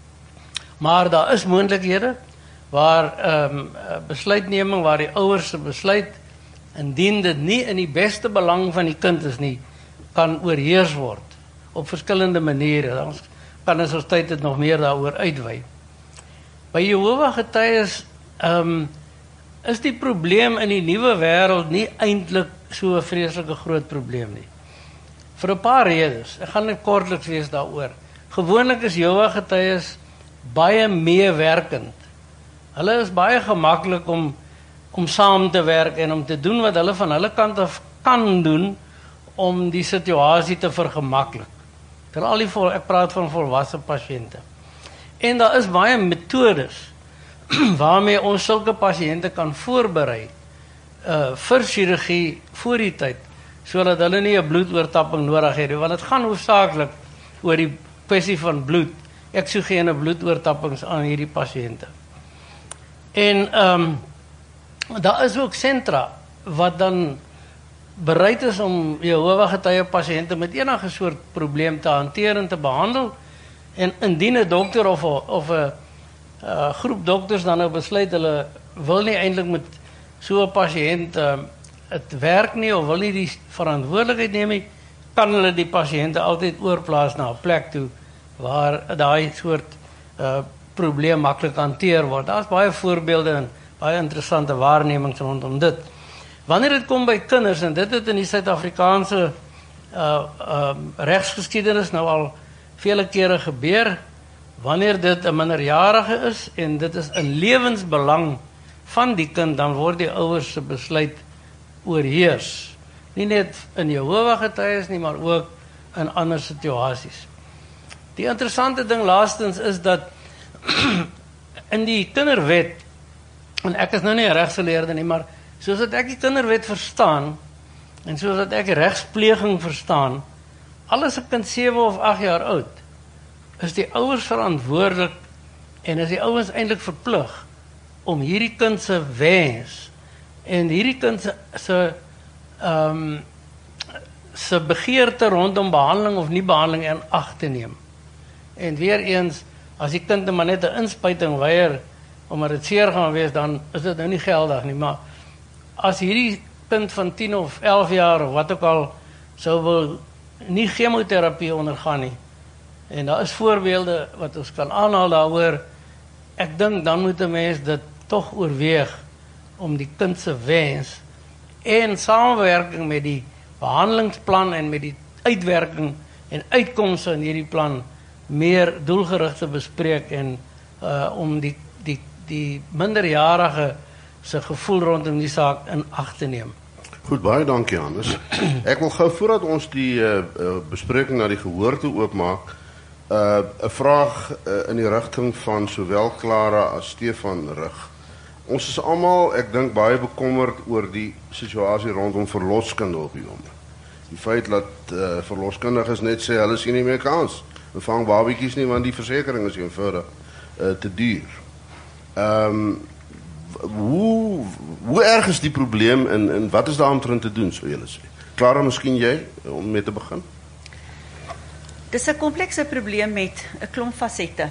Maar daar is moontlikhede waar um, besluitneming, waar die ouers se besluit, indien dit nie in die beste belang van die kind is nie, kan oorheers word op verskillende maniere. Dan kan ons ons tyd dit nog meer daaroor uitwy. By Jehovah Getuies um, is die probleem in die nuwe wêreld nie eintlik so 'n vreeslike groot probleem nie. Vir 'n paar redes. Ek gaan net kortliks wees daaroor. Gewoonlik is Jehovah Getuies baie meewerkend. Hulle is baie gemaklik om om saam te werk en om te doen wat hulle van hulle kant af kan doen om die situasie te vergemaklik. Terwyl die vol, ek praat van volwasse pasiënte. En daar is baie metodes waarmee ons sulke pasiënte kan voorberei uh, vir chirurgie voor die tyd, sodat hulle nie 'n bloedoortapping nodig het, want dit gaan hoofsaaklik oor die kwessie van bloed eksogene bloedoortappings aan hierdie pasiënte. En ehm um, daar is ook sentra wat dan bereid is om Jehovah-getuie pasiënte met enige soort probleem te hanteer en te behandel. En indien 'n dokter of 'n of 'n uh, groep dokters dan nou besluit hulle wil nie eintlik met so 'n pasiënt dit uh, werk nie of wil nie die verantwoordelikheid neem nie, kan hulle die pasiënte altyd oorplaas na 'n plek toe waar daai soort uh, probleem maklik hanteer word. Daar's baie voorbeelde en baie interessante waarnemings rondom dit. Wanneer dit kom by kinders, en dit het in die Suid-Afrikaanse uh, uh, regsgeskiedenis nou al vele kere gebeur, wanneer dit 'n minderjarige is en dit is in lewensbelang van die kind, dan word die ouers se besluit oorheers. Nie net in Jehovah-getuies nie, maar ook in ander situasies. Die interessante ding laastens is dat in die kinderwet, en ek is nou nie 'n regsgeleerde nie, maar soos dat ek die kinderwet verstaan, en soos dat ek regspleging verstaan, alles 'n kind sewe of agt jaar oud, is die ouers verantwoordelik, en is die ouers eintlik verplig, om hierdie kind se wens, en hierdie kind se, se, um, se begeerte rondom behandeling of nie behandeling in ag te neem. En weer eens, as die kind maar net 'n inspuiting weier, omdat dit seer gaan wees, dan is dit nou nie geldig nie, maar as hierdie kind van tien of elf jaar, of wat ook al, sou wil nie chemoterapie ondergaan nie, en daar is voorbeelde wat ons kan aanhaal daaroor, ek dink dan moet 'n mens dit tog oorweeg, om die kind se wens, en samewerking met die behandelingsplan, en met die uitwerking, en uitkomste in hierdie plan, meer doelgerig te bespreek, en uh, om die, die, die minderjarige se gevoel rondom die saak in ag te neem. Goed, baie dankie Hannes. Ek wil gou voordat ons die uh, uh, bespreking na die gehoor toe oopmaak, 'n uh, vraag uh, in die rigting van sowel Clara as Stefan rig. Ons is almal, ek dink, baie bekommerd oor die situasie rondom verloskunde op die oomblik. Die feit dat uh, verloskundiges net sê hulle sien nie meer kans. We vang babietjies nie, want die versekering is eenvoudig uh, te duur. Ehm um, Hoe, hoe erg is die probleem en, en wat is daar omtrent te doen, sou julle sê? Clara, miskien jy, om mee te begin? Dis 'n komplekse probleem met 'n klomp fasette.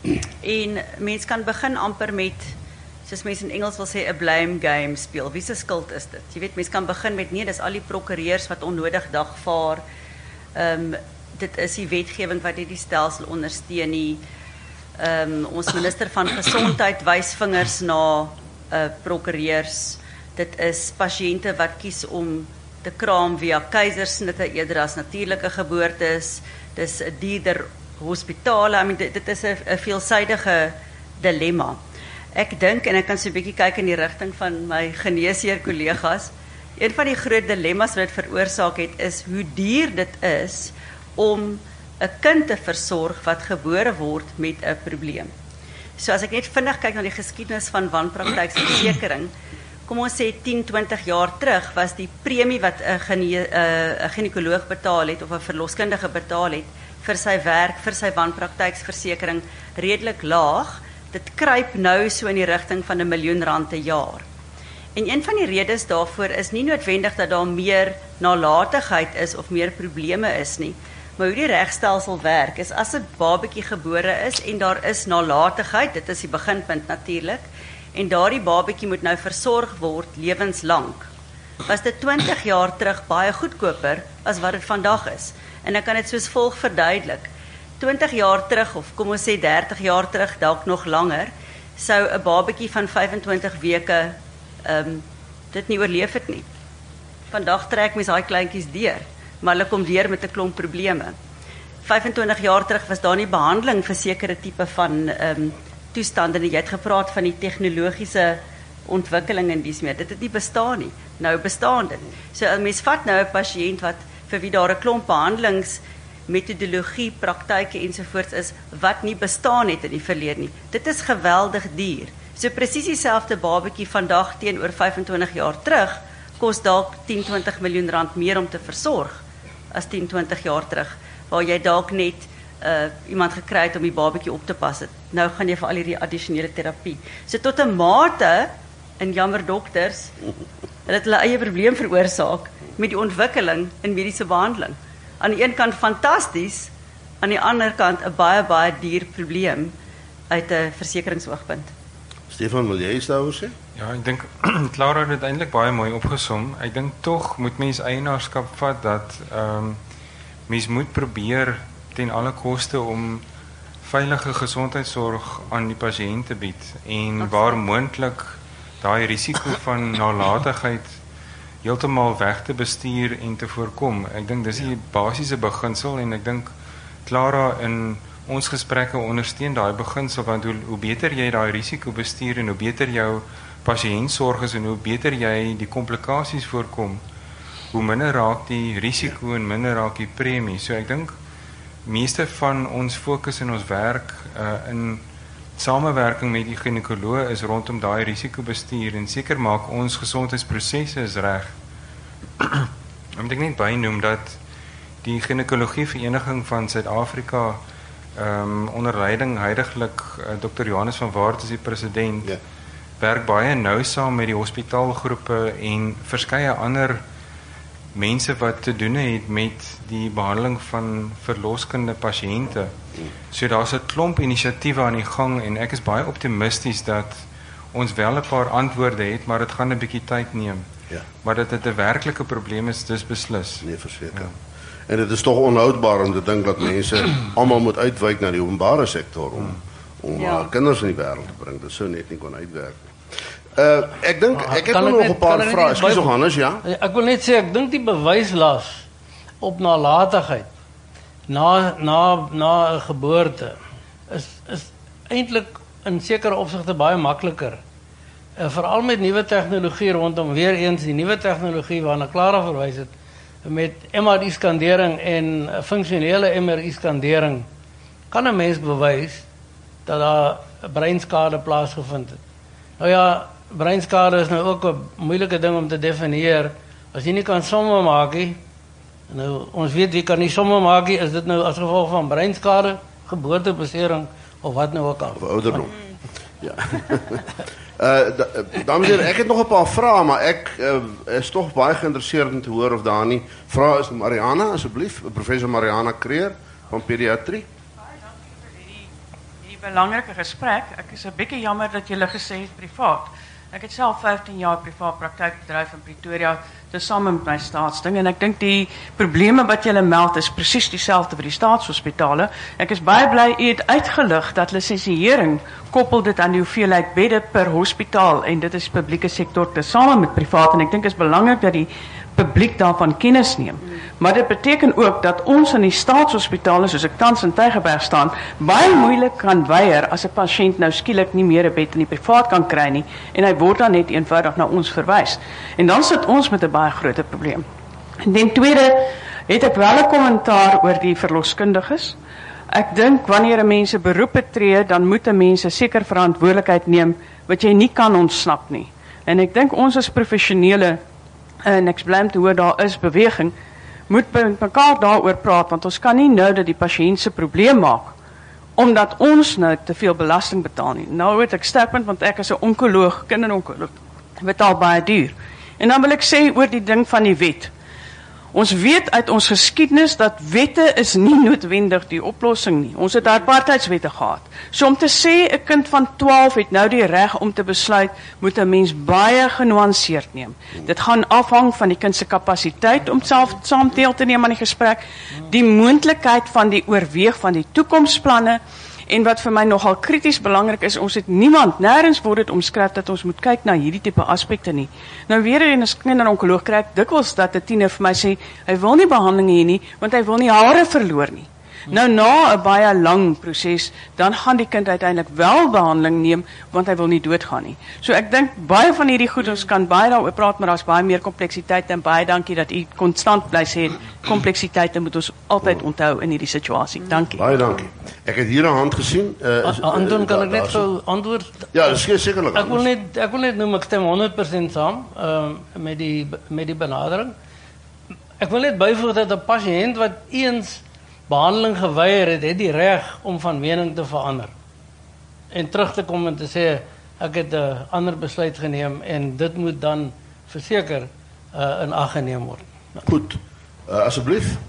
En mens kan begin amper met, soos mense in Engels wil sê, 'n blame game speel. Wie se skuld is dit? Jy weet, mens kan begin met, nee, dis al die prokureurs wat onnodig dagvaar. Ehm um, dit is die wetgewing wat hierdie stelsel ondersteun nie. Ehm um, ons minister van gesondheid wys vingers na Uh, prokureurs. Dit is pasiënte wat kies om te kraam via keisersnitte eerder as natuurlike geboortes. Dis 'n dierder hospitale. I mean, dit, dit is 'n veelsidige dilemma. Ek dink, en ek kan so 'n bietjie kyk in die rigting van my geneesheer kollegas, een van die groot dilemma's wat dit veroorsaak het, is hoe duur dit is om 'n kind te versorg wat gebore word met 'n probleem. So as ek net vinnig kyk na die geskiedenis van wanpraktykversekering, kom ons sê tien, twintig jaar terug was die premie wat 'n gene, uh, ginekoloog betaal het of 'n verloskundige betaal het vir sy werk, vir sy wanpraktyksversekering redelik laag. Dit kruip nou so in die rigting van 'n miljoen rand per jaar. En een van die redes daarvoor is nie noodwendig dat daar meer nalatigheid is of meer probleme is nie. Maar hoe die regstelsel werk is, as 'n babatjie gebore is en daar is nalatigheid, dit is die beginpunt natuurlik, en daardie babatjie moet nou versorg word lewenslank, was dit twintig jaar terug baie goedkoper as wat dit vandag is. En ek kan dit soos volg verduidelik. twintig jaar terug, of kom ons sê dertig jaar terug, dalk nog langer, sou 'n babatjie van vyfentwintig weke um, dit nie oorleef het nie. Vandag trek mens daai kleintjies deur, maar hulle kom weer met 'n klomp probleme. vyfentwintig jaar terug was daar nie behandeling vir sekere tipe van um, toestande nie. Jy het gepraat van die tegnologiese ontwikkeling en dies meer. Dit het nie bestaan nie. Nou bestaan dit. So 'n mens vat nou 'n pasiënt wat vir wie daar 'n klomp behandelings, metodologie, praktyke ensovoorts is wat nie bestaan het in die verlede nie. Dit is geweldig duur. So presies dieselfde babatjie vandag teenoor vyfentwintig jaar terug kos dalk tien, twintig miljoen rand meer om te versorg as tien, twintig jaar terug, waar jy dalk net uh, iemand gekry het om die babatjie op te pas het. Nou gaan jy vir al hierdie addisionele terapie. So tot 'n mate in jammer dokters dat het hulle eie probleem veroorsaak met die ontwikkeling in mediese behandeling. Aan die een kant fantasties, aan die ander kant 'n baie baie duur probleem uit 'n versekeringsoogpunt. Stefan, wil jy iets daaroor sê? Ja, ek dink Clara het dit eintlik baie mooi opgesom. Ek dink tog moet mens eienaarskap vat dat ehm um, mens moet probeer ten alle koste om veilige gesondheidsorg aan die pasiënt te bied en waar moontlik daai risiko van nalatigheid heeltemal weg te bestuur en te voorkom. Ek dink dis die basiese beginsel en ek dink Clara in ons gesprekke ondersteun daai beginsel want hoe, hoe beter jy daai risiko bestuur en hoe beter jou pasiëntsorg is en hoe beter jy die komplikasies voorkom, hoe minder raak die risiko en minder raak die premie. So ek dink meeste van ons fokus in ons werk uh, in samewerking met die ginekoloog is rondom daai risikobestuur en seker maak ons gesondheidsprosesse is reg. Ek dink net bynoem dat die ginekologie vereniging van Suid-Afrika um, onder leiding huidiglik uh, dokter Johannes van Waart is die president, yeah. werk baie nou saam met die hospitaalgroepe en verskeie ander mense wat te doen het met die behandeling van verloskende pasiënte. So daar's 'n klomp inisiatiewe aan die gang en ek is baie optimisties dat ons wel 'n paar antwoorde het, maar dit gaan 'n bietjie tyd neem. Ja. Maar dat dit 'n werklike probleem is, dis beslis. Nee, verseker. Ja. En dit is tog onhoudbaar om te dink dat mense almal moet uitwyk na die openbare sektor om om ja. uh, kinders in die wêreld te bring. Dit sou net nie kon uitwerk nie. Uh, ek dink ek het nog 'n paar vrae. Ekskuus Johannes, ja. Ek wil net sê ek dink die bewyslas op nalatigheid na na na 'n geboorte is is eintlik in sekere opsigte baie makliker. Uh, Veral met nuwe tegnologie rondom weer eens die nuwe tegnologie waarna Clara verwys het met M R I-skandering en funksionele M R I-skandering kan 'n mens bewys dat daar breinskade plaasgevind het. Nou ja, breinskade is nou ook 'n moeilike ding om te definieer. As jy nie kan somme maak nie, nou ons weet wie kan nie somme maak nie, is dit nou as gevolg van breinskade, geboortebesering of wat nou ook al. Of ouderdom. Ja. Uh, dames en heren, ek het nog 'n paar vrae, maar ek uh, is tog baie geïnteresseerd om te hoor of daar nie vrae is. Mariana, asseblief, professor Mariana Kreer van pediatrie. Baie dankie vir hierdie hierdie belangrike gesprek. Ek is 'n bietjie jammer dat julle gesê het privaat. Ek het self vyftien jaar privaat praktyk bedryf in Pretoria, tesame met my staatsding en ek dink die probleme wat julle meld is presies dieselfde vir die staatshospitale. Ek is baie bly u het uitgelig dat lisensiering koppel dit aan die hoeveelheid bedde per hospitaal en dit is publieke sektor tesame met privaat en ek dink is belangrik dat die publiek daarvan kennis neem. Maar dit beteken ook dat ons in die staatshospitale, soos ek tans in Tygerberg staan, baie moeilik kan weier as 'n pasiënt nou skielik nie meer 'n bed in die privaat kan kry nie en hy word dan net eenvoudig na ons verwys. En dan sit ons met 'n baie groot probleem. En ten tweede het ek wel 'n kommentaar oor die verloskundiges. Ek dink wanneer 'n mens 'n beroep betree, dan moet 'n mens 'n seker verantwoordelikheid neem wat jy nie kan ontsnap nie. En ek dink ons as professionele en ek bly om te hoor daar is beweging, moet met mekaar daaroor praat, want ons kan nie nou dat die pasiënt se probleem maak, omdat ons nou te veel belasting betaal nie. Nou weet ek sterkpunt, want ek is 'n onkoloog, kinderonkoloog, betaal baie duur. En dan wil ek sê oor die ding van die wet. Ons weet uit ons geskiedenis dat wette is nie noodwendig die oplossing nie. Ons het apartheidswette gehad. So om te sê 'n kind van twaalf het nou die reg om te besluit, moet 'n mens baie genuanceerd neem. Dit gaan afhang van die kind se kapasiteit om self saam deel te neem aan die gesprek, die moontlikheid van die oorweeg van die toekomsplanne. En wat vir my nogal krities belangrik is, ons het niemand, nêrens word dit omskryf dat ons moet kyk na hierdie tipe aspekte nie. Nou weer eens as kinderonkoloog kry ek dikwels dat 'n tiener vir my sê, hy wil nie behandeling hê nie, want hy wil nie hare verloor nie. Nou na 'n baie lang proses, dan gaan die kind uiteindelik wel behandeling neem, want hy wil nie doodgaan nie. So ek dink baie van hierdie goed, ons kan baie daaroor praat, maar daar's baie meer kompleksiteit en baie dankie dat u konstant bly sê, kompleksiteite moet ons altyd onthou in hierdie situasie. Dankie. Baie dankie. Ek het hier 'n hand gesien. Uh, is, Anton, kan uh, ek net gou antwoord? Ja, dis sekerlik. Ek wil net ek wil net noem ek stem honderd persent saam uh, met die met die benadering. Ek wil net byvoeg dat 'n pasiënt wat eens behandeling geweier het, het die reg om van mening te verander. En terug te kom en te sê, ek het 'n ander besluit geneem en dit moet dan verseker uh, in ag geneem word. Goed, uh, asseblief.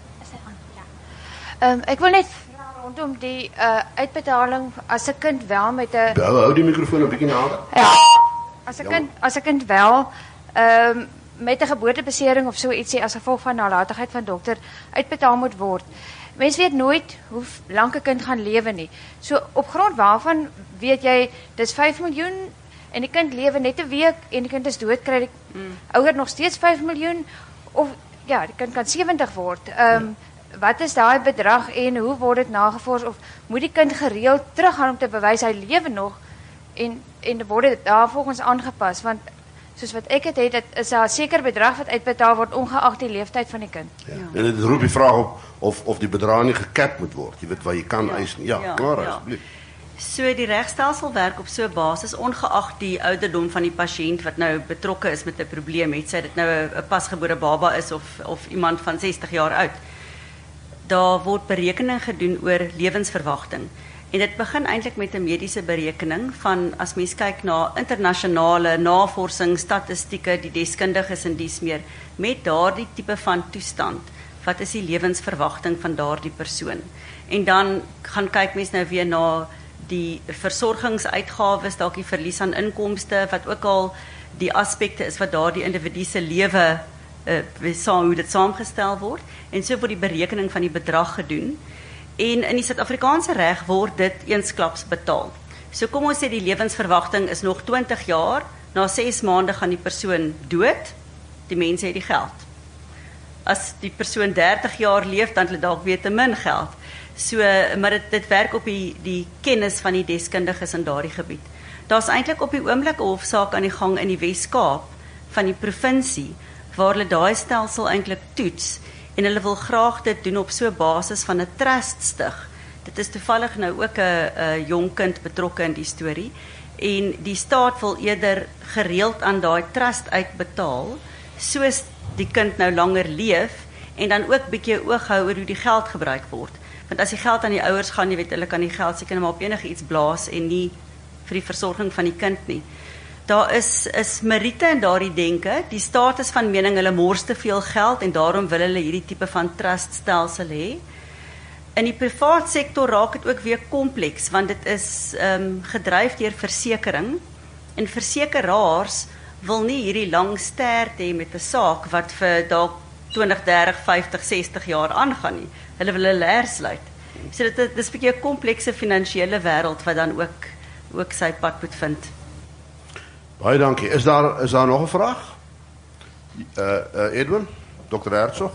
Um, ek wil net vra rondom die uh, uitbetaling as 'n kind wel met 'n Hou, hou die mikrofoon 'n bietjie nader. ja, as 'n kind as 'n kind wel um, met 'n geboortebesering of so ietsie as gevolg van nalatigheid van dokter uitbetaal moet word. Mens weet nooit hoe lank 'n kind gaan lewe nie. So op grond waarvan weet jy dis vyf miljoen en die kind lewe net 'n week en die kind is dood, kry die mm. ouer nog steeds vyf miljoen of ja, die kind kan sewentig word. Ehm um, ja. Wat is daai bedrag en hoe word dit nagevors of moet die kind gereeld teruggaan om te bewys hy lewe nog en en word dit daar volgens aangepas want soos wat ek het het dit is daar 'n seker bedrag wat uitbetaal word ongeag die leeftyd van die kind. Ja. Ja. En dit roep die vraag op of of die bedrag nie gekap moet word. Jy weet waar jy kan eis. Ja, ja, klaar ja. asseblief. So die regstelsel werk op so 'n basis ongeag die ouderdom van die pasiënt wat nou betrokke is met 'n probleem, het sy dit nou 'n pasgebore baba is of of iemand van sestig jaar oud. Daar word berekening gedoen oor lewensverwagting. En dit begin eintlik met 'n mediese berekening van as mens kyk na internasionale navorsing, statistieke, die deskundiges en dies meer met daardie tipe van toestand. Wat is die lewensverwagting van daardie persoon? En dan gaan kyk mens nou weer na die versorgingsuitgawes, dalk die verlies aan inkomste, wat ook al die aspekte is wat daardie individu se lewe uh, saam hoe dit saamgestel word. En so word die berekening van die bedrag gedoen. En in die Suid-Afrikaanse reg word dit eensklaps betaal. So kom ons sê die lewensverwagting is nog twintig jaar, na ses maande gaan die persoon dood, die mense het die geld. As die persoon dertig jaar leef, dan het hulle dalk weer te min geld. So, maar dit, dit werk op die, die kennis van die deskundiges in daardie gebied. Daar's eintlik op die oomblik 'n hofsaak aan die gang in die Wes-Kaap van die provinsie, waar hulle daai stelsel eintlik toets, en hulle wil graag dit doen op so 'n basis van 'n trust stig. Dit is toevallig nou ook 'n 'n jong kind betrokke in die storie, en die staat wil eerder gereeld aan daai trust uitbetaal, soos die kind nou langer leef, en dan ook bietjie oog hou oor hoe die geld gebruik word. Want as die geld aan die ouers gaan, jy weet, hulle kan die geld seker maar op enige iets blaas en nie vir die versorging van die kind nie. Daar is is meriete in daardie denke. Die staat is van mening hulle mors te veel geld en daarom wil hulle hierdie tipe van trust stelsel hê. In die privaat sektor raak dit ook weer kompleks, want dit is um, gedryf deur versekering, en versekeraars wil nie hierdie lang stert hê met 'n saak wat vir dalk twintig, dertig, vyftig, sestig jaar aangaan nie. Hulle wil hulle hersluit. So dit, dit is 'n bietjie 'n komplekse finansiële wêreld wat dan ook ook sy pad moet vind. Baie dankie. Is daar is daar nog 'n vraag? Uh, uh Edwin, dokter Herzog.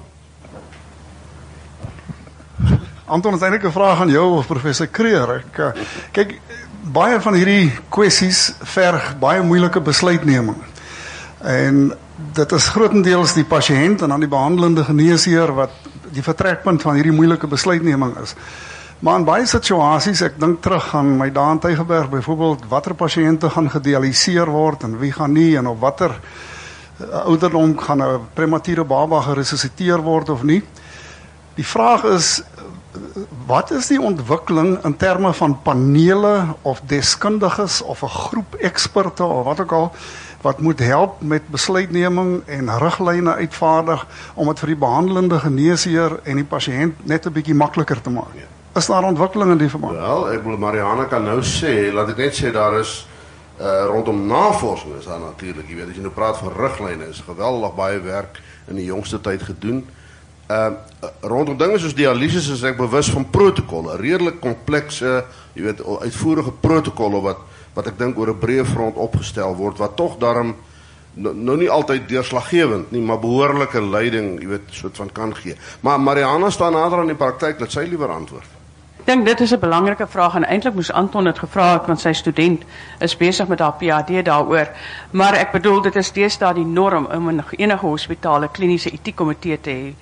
Anton, is eintlik 'n vraag aan jou of professor Kreer. Ek uh, kyk, baie van hierdie kwessies verg baie moeilike besluitneming. En dit is grootendeels die pasiënt en dan die behandelende geneesheer wat die vertrekpunt van hierdie moeilike besluitneming is. Maar in baie situasies, ek dink terug aan my dae in Tygerberg byvoorbeeld, watter pasiënte gaan gedialiseer word en wie gaan nie, en op watter uh, ouderdom gaan 'n premature baba geresusciteer word of nie. Die vraag is, wat is die ontwikkeling in terme van panele of deskundiges of 'n groep eksperte of wat ook al, wat moet help met besluitneming en riglyne uitvaardig om dit vir die behandelende geneesheer en die pasiënt net 'n bietjie makliker te maak. Is daar ontwikkeling in die verband? Wel, ek wil Mariana kan nou sê, laat ek net sê daar is uh, rondom navorsing is daar natuurlik, jy weet, as jy nou praat van riglyne, is geweldig baie werk in die jongste tyd gedoen. Uh, rondom dinge soos dialysis is ek bewus van protokolle, redelik komplekse, jy weet, uitvoerige protokolle wat wat ek dink oor 'n breë front opgestel word, wat tog daarom nou, nou nie altyd deurslaggewend nie, maar behoorlike leiding, jy weet, soort van kan gee. Maar Mariana staan nader aan die praktyk, laat sy liewer antwoord. Ek dink dit is 'n belangrike vraag en eintlik moes Anton dit gevra het want sy student is besig met haar P H D daaroor. Maar ek bedoel dit is deesdae die norm om in enige hospitaal 'n kliniese etiekkomitee te hê.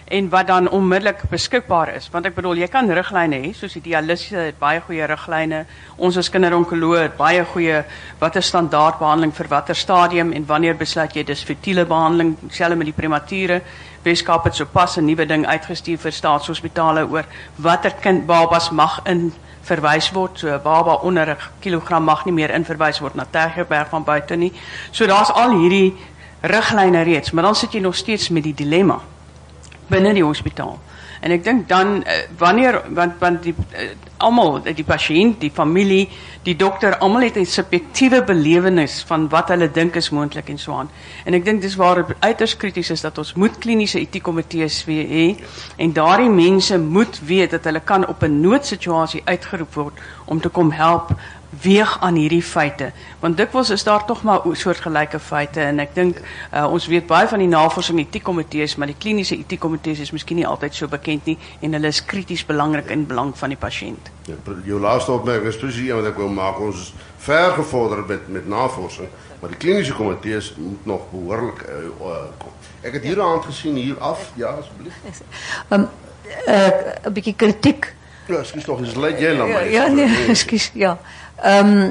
en wat dan onmiddellik beskikbaar is. Want ek bedoel, jy kan riglyne hê, soos die dialyse het baie goeie riglyne. Ons as kinderonkoloog het baie goeie watter standaardbehandeling vir watter stadium en wanneer besluit jy dis fetiele behandeling, selfs met die premature. Weskaap het sopas 'n nuwe ding uitgestuur vir staatshospitale oor watter kind babas mag in verwys word. So 'n baba onder 'n kilogram mag nie meer in verwys word na Tygerberg van buite nie. So daar's al hierdie riglyne reeds, maar dan sit jy nog steeds met die dilemma binne die hospitaal. En ek dink dan wanneer want want die uh, almal die pasiënt, die familie, die dokter, almal het 'n subjektiewe belewenis van wat hulle dink is moontlik en so aan. En ek dink dis waar dit uiters krities is dat ons moet kliniese etiekkomitees hê en daardie mense moet weet dat hulle kan op 'n noodsituasie uitgeroep word om te kom help weeg aan hierdie feite, want dikwels is daar tog maar soortgelyke feite en ek dink uh, ons weet baie van die navorsing etiekkomitees, maar die kliniese etiekkomitees is miskien nie altyd so bekend nie en hulle is krities belangrik in belang van die pasiënt. Ja, jou laaste opmerking is presies wat ek wou maak. Ons is ver gevorder met met navorsing, maar die kliniese komitees moet nog behoorlik uh, uh, kom. Ek het hier 'n hand gesien hier af, ja asseblief. Um, uh, 'n bietjie kritiek. Ja, ekskuus tog, dis lei jy na my. Ja, ja nee, ekskuus, ja. Ehm um,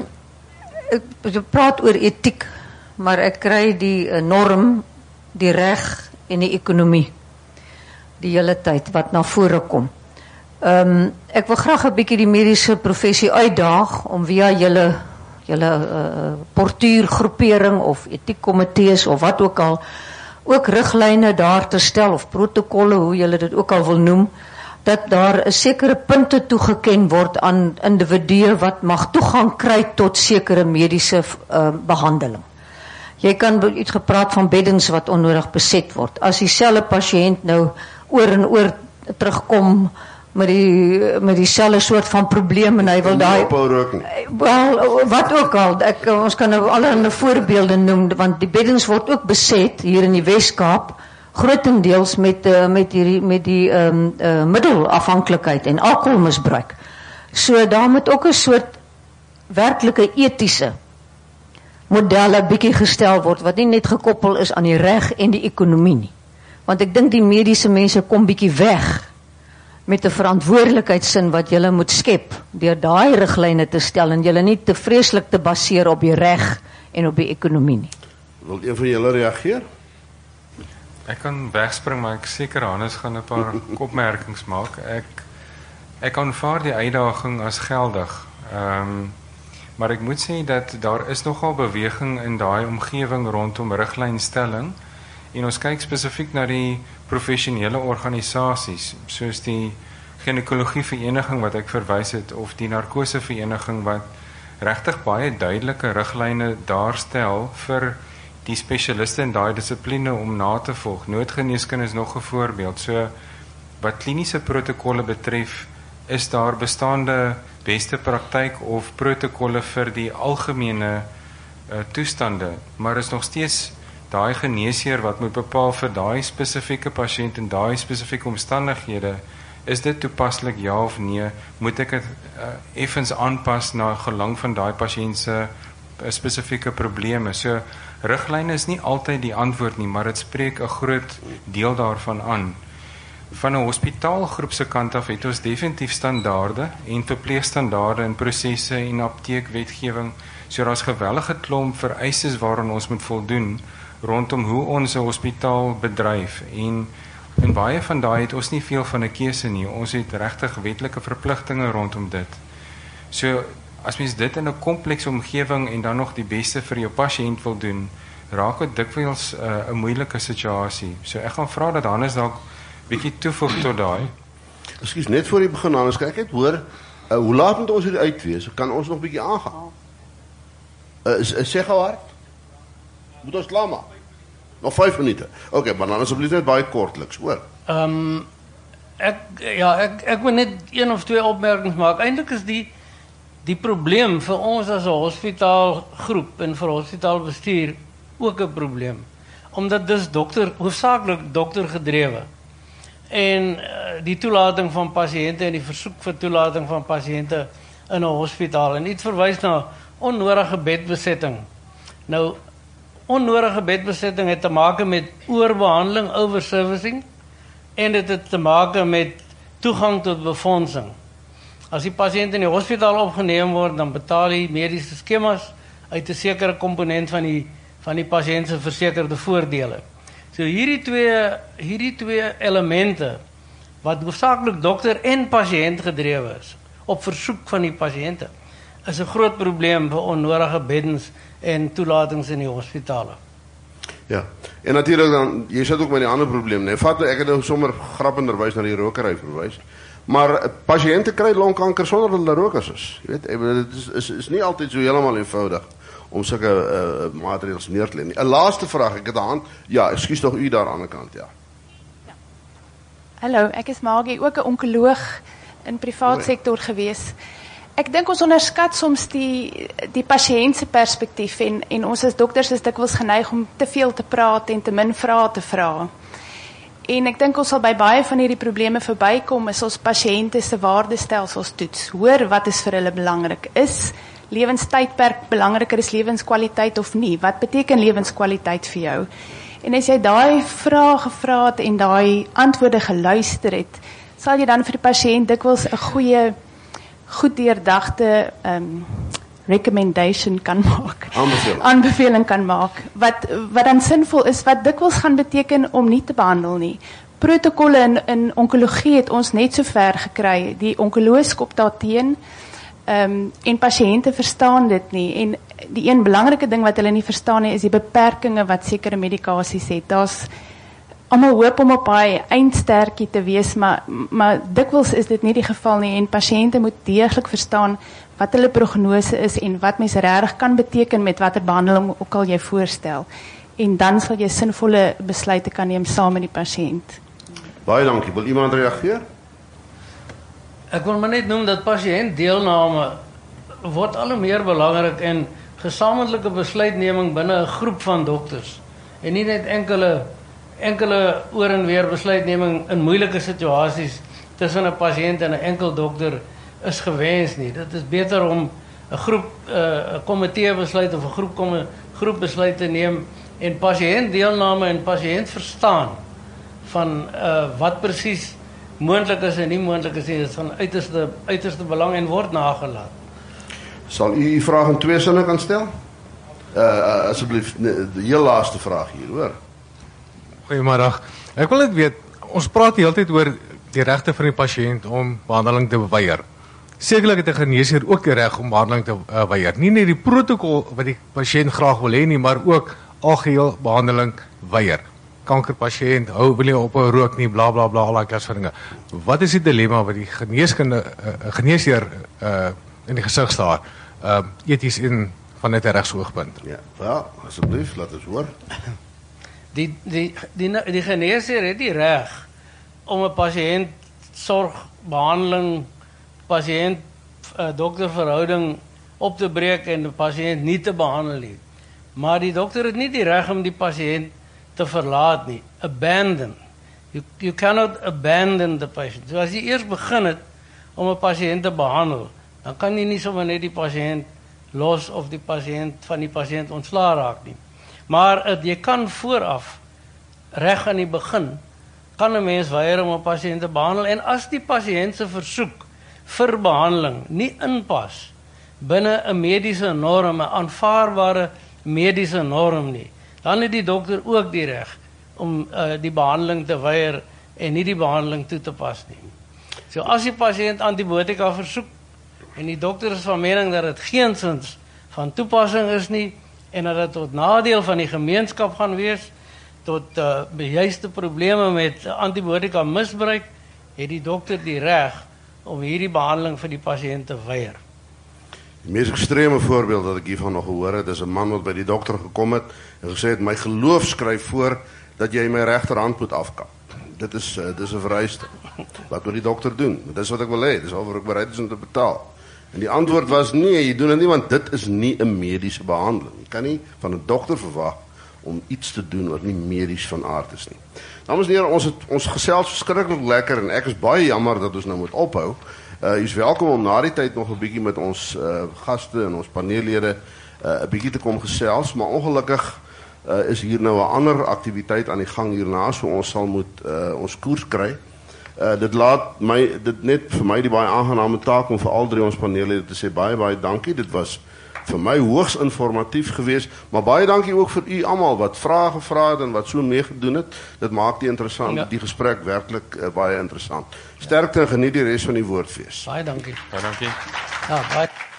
ek praat oor etiek, maar ek kry die uh, norm, die reg en die ekonomie die hele tyd wat na vore kom. Ehm um, ek wil graag 'n bietjie die mediese professie uitdaag om via julle julle uh, portuïergroepering of etiekkomitees of wat ook al ook riglyne daar te stel of protokolle, hoe julle dit ook al wil noem, dat daar 'n sekere punte toegeken word aan individue wat mag toegang kry tot sekere mediese uh, behandeling. Jy kan iets gepraat van beddens wat onnodig beset word. As dieselfde pasiënt nou oor en oor terugkom met die met dieselfde soort van probleem en hy wil daai wel wat ook al, ek, ons kan nou allerlei voorbeelde noem, want die beddens word ook beset hier in die Weskaap grotendeels met uh, met die met die um, uh, middelafhanklikheid en alkoholmisbruik. So daar moet ook 'n soort werklike etiese modelle bietjie gestel word wat nie net gekoppel is aan die reg en die ekonomie nie. Want ek dink die mediese mense kom bietjie weg met 'n verantwoordelikheidssin wat julle moet skep deur daai riglyne te stel en julle nie te vreeslik te baseer op die reg en op die ekonomie nie. Wil een van julle reageer? Ek kan wegspring, maar ek seker Hannes gaan 'n paar opmerkings maak. Ek ek aanvaar die uitdaging as geldig. Ehm um, maar ek moet sê dat daar is nogal beweging in daai omgewing rondom riglynstelling en ons kyk spesifiek na die professionele organisasies soos die ginekologie vereniging wat ek verwys het of die narkose vereniging wat regtig baie duidelike riglyne daarstel vir die spesialiste in daai dissipline om na te volg. Noodgeneeskunde is nog 'n voorbeeld. So wat kliniese protokolle betref, is daar bestaande beste praktyk of protokolle vir die algemene uh, toestande, maar is nog steeds daai geneesheer wat moet bepaal vir daai spesifieke pasiënt en daai spesifieke omstandighede, is dit toepaslik ja of nee? Moet ek dit uh, effens aanpas na gelang van daai pasiënt se uh, spesifieke probleme? So riglyne is nie altyd die antwoord nie, maar dit spreek 'n groot deel daarvan aan. Van 'n hospitaalgroep se kant af het ons definitief standaarde en verpleegstandaarde in prosesse en apteekwetgewing. So daar's gewellige klomp vereistes waaraan ons moet voldoen rondom hoe ons 'n hospitaal bedryf en en baie van daai het ons nie veel van 'n keuse nie. Ons het regtig wetlike verpligtinge rondom dit. So as mens dit in 'n komplekse omgewing en dan nog die beste vir jou pasiënt wil doen, raak dit dikwels 'n uh, 'n moeilike situasie. So ek gaan vra dat Hannes dalk bietjie toevoeg tot daai. Ekskuus, net voor die begin Hannes, kyk net hoor, uh, hoe laat moet ons hier uit wees? Kan ons nog bietjie aangaan? Uh, is, is, sê gou hard. Moet ons klaar maak? Nog vyf minute. Okay, maar dan asseblief net baie kortliks, hoor. Ehm um, ek ja, ek ek wil net een of twee opmerkings maak. Eintlik is die die probleem vir ons as 'n hospitaalgroep en vir hospitaalbestuur ook 'n probleem. Omdat dis dokter hoofsaaklik dokter gedrewe. En uh, die toelating van pasiënte en die versoek vir toelating van pasiënte in 'n hospitaal en dit verwys na onnodige bedbesetting. Nou onnodige bedbesetting het te maak met oorbehandeling, overservicing en dit het te maak met toegang tot befondsing. As die patiënt in die hospitaal opgeneem word, dan betaal die mediese skemas uit 'n sekere komponent van die van die pasiënt se versekerde voordele. So hierdie twee hierdie twee elemente wat hoofsaaklik dokter en pasiënt gedrewe is op versoek van die pasiënte, is 'n groot probleem vir onnodige beddens en toelatings in die hospitale. Ja, en natuurlik dan, jy sit ook met die ander probleem, nee, vat ek het nou sommer grappenderwys na die rokery verwys, maar pasiënte kry longkanker sonder dat hulle rokers is. Jy weet, dit is, is, is nie altyd so heeltemal eenvoudig om sulke uh, maatreëls neer te lê nie. 'n Laaste vraag, ek het 'n hand. Ja, ekskuus tog u daar aan die kant, ja. Hallo, ek is Magie, ook 'n onkoloog in privaat sektor gewees. Ek dink ons onderskat soms die die pasiënt se perspektief en en ons as dokters is dikwels geneig om te veel te praat en te min vrae te vra. En ek dink ons sal by baie van hierdie probleme verbykom as ons pasiënte se waardestelsels toets. Hoor wat is vir hulle belangrik? Is lewenstydperk belangriker as lewenskwaliteit of nie? Wat beteken lewenskwaliteit vir jou? En as jy daai vrae gevra het en daai antwoorde geluister het, sal jy dan vir die pasiënt dikwels 'n goeie goed deurdagte um, recommendation kan maak. Aanbeveling. Aanbeveling kan maak. Wat, wat dan sinvol is, wat dikwels gaan beteken om nie te behandel nie. Protokolle in, in onkologie het ons net so ver gekry. Die onkoloog skop daarteen um, en pasiënte verstaan dit nie. En die een belangrike ding wat hulle nie verstaan nie, is die beperkings wat sekere medikasies het. Daar's almal hoop om op daai eindstertjie te wees, maar maar dikwels is dit nie die geval nie en pasiënte moet deeglik verstaan wat hulle prognose is en wat mens regtig kan beteken met watter behandeling ook al jy voorstel. En dan sal jy sinvolle besluite kan neem saam met die pasiënt. Baie dankie. Wil iemand reageer? Ek wil maar net noem dat pasiëntdeelname word al hoe meer belangrik en gesamentlike besluitneming binne 'n groep van dokters en nie net enkele enkele oor en weer besluitneming in moeilike situasies tussen 'n pasiënt en 'n enkel dokter is gewens nie. Dit is beter om 'n groep 'n uh, komitee besluit of 'n groep kom groep besluit te neem en pasiëntdeelname en pasiënt verstaan van uh, wat presies moontlik is en nie moontlik is nie. Dit is van uiterste uiterste belang en word nagelaat. Sal u u vraag in twee sinne kan stel? Uh, uh asseblief, die heel laaste vraag hier, hoor. Goeiemiddag. Ek wil net weet, ons praat die hele tyd oor die regte van die pasiënt om behandeling te weier. Sekerlik het 'n geneesheer ook die reg om behandeling te uh, weier. Nie net die protokol wat die pasiënt graag wil hê nie, maar ook algeheel behandeling weier. Kankerpasiënt, hou wil nie op 'n rook nie, bla bla bla, al daai klas van dinge. Wat is die dilemma wat die geneeskunde uh, geneesheer uh, in die gesig staar, uh, eties en van net 'n regsoogpunt? Ja, wel, asseblief, laat ons hoor. Die die die die geneesheer het die reg om 'n pasiënt sorg, behandeling, pasiënt uh, dokterverhouding op te breek en die pasiënt nie te behandel nie. Maar die dokter het nie die reg om die pasiënt te verlaat nie. Abandon. You you cannot abandon the patient. So as jy eers begin het om 'n pasiënt te behandel, dan kan jy nie sommer net die pasiënt los of die pasiënt van die pasiënt ontslaa raak nie. Maar uh, jy kan vooraf reg aan die begin kan 'n mens weier om 'n pasiënt te behandel en as die pasiënt se versoek vir behandeling nie inpas binne 'n mediese norm, 'n aanvaarbare mediese norm nie, dan het die dokter ook die reg om uh, die behandeling te weier en nie die behandeling toe te pas nie. So as die pasiënt antibiotika versoek en die dokter is van mening dat dit geensins van toepassing is nie en dat dit tot nadeel van die gemeenskap gaan wees, tot uh, bejuiste probleme met antibiotika misbruik, het die dokter die reg om hierdie behandeling vir die pasiënt te weier. Die mees extreme voorbeeld wat ek hiervan nog gehoor het, is 'n man wat by die dokter gekom het en gesê het, my geloof skryf voor dat jy my regterhand moet afkap. Dit is uh, dit is 'n vereiste. Wat moet die dokter doen? Dit is wat ek wil hê, dis alwaar ek bereid is om te betaal. En die antwoord was nee, jy doen dit nie want dit is nie 'n mediese behandeling. Jy kan nie van 'n dokter verwag om iets te doen wat nie medies van aard is nie. Dames en here, ons het ons gesels verskriklik lekker en ek is baie jammer dat ons nou moet ophou. Uh, u is welkom om na die tyd nog 'n bietjie met ons uh, gaste en ons paneellede 'n uh, bietjie te kom gesels, maar ongelukkig uh, is hier nou 'n ander aktiwiteit aan die gang hierna, so ons sal moet uh, ons koers kry. Uh, dit laat my dit net vir my die baie aangename taak om vir al drie ons paneellede te sê baie baie dankie. Dit was vir my hoogs informatief geweest, maar baie dankie ook vir u almal wat vrae gevra het en wat so meegedoen het. Dit maak die interessant, ja. die gesprek werklik uh, baie interessant. Sterkte en geniet die res van die woordfees. Baie dankie. Baie dankie. Ja, baie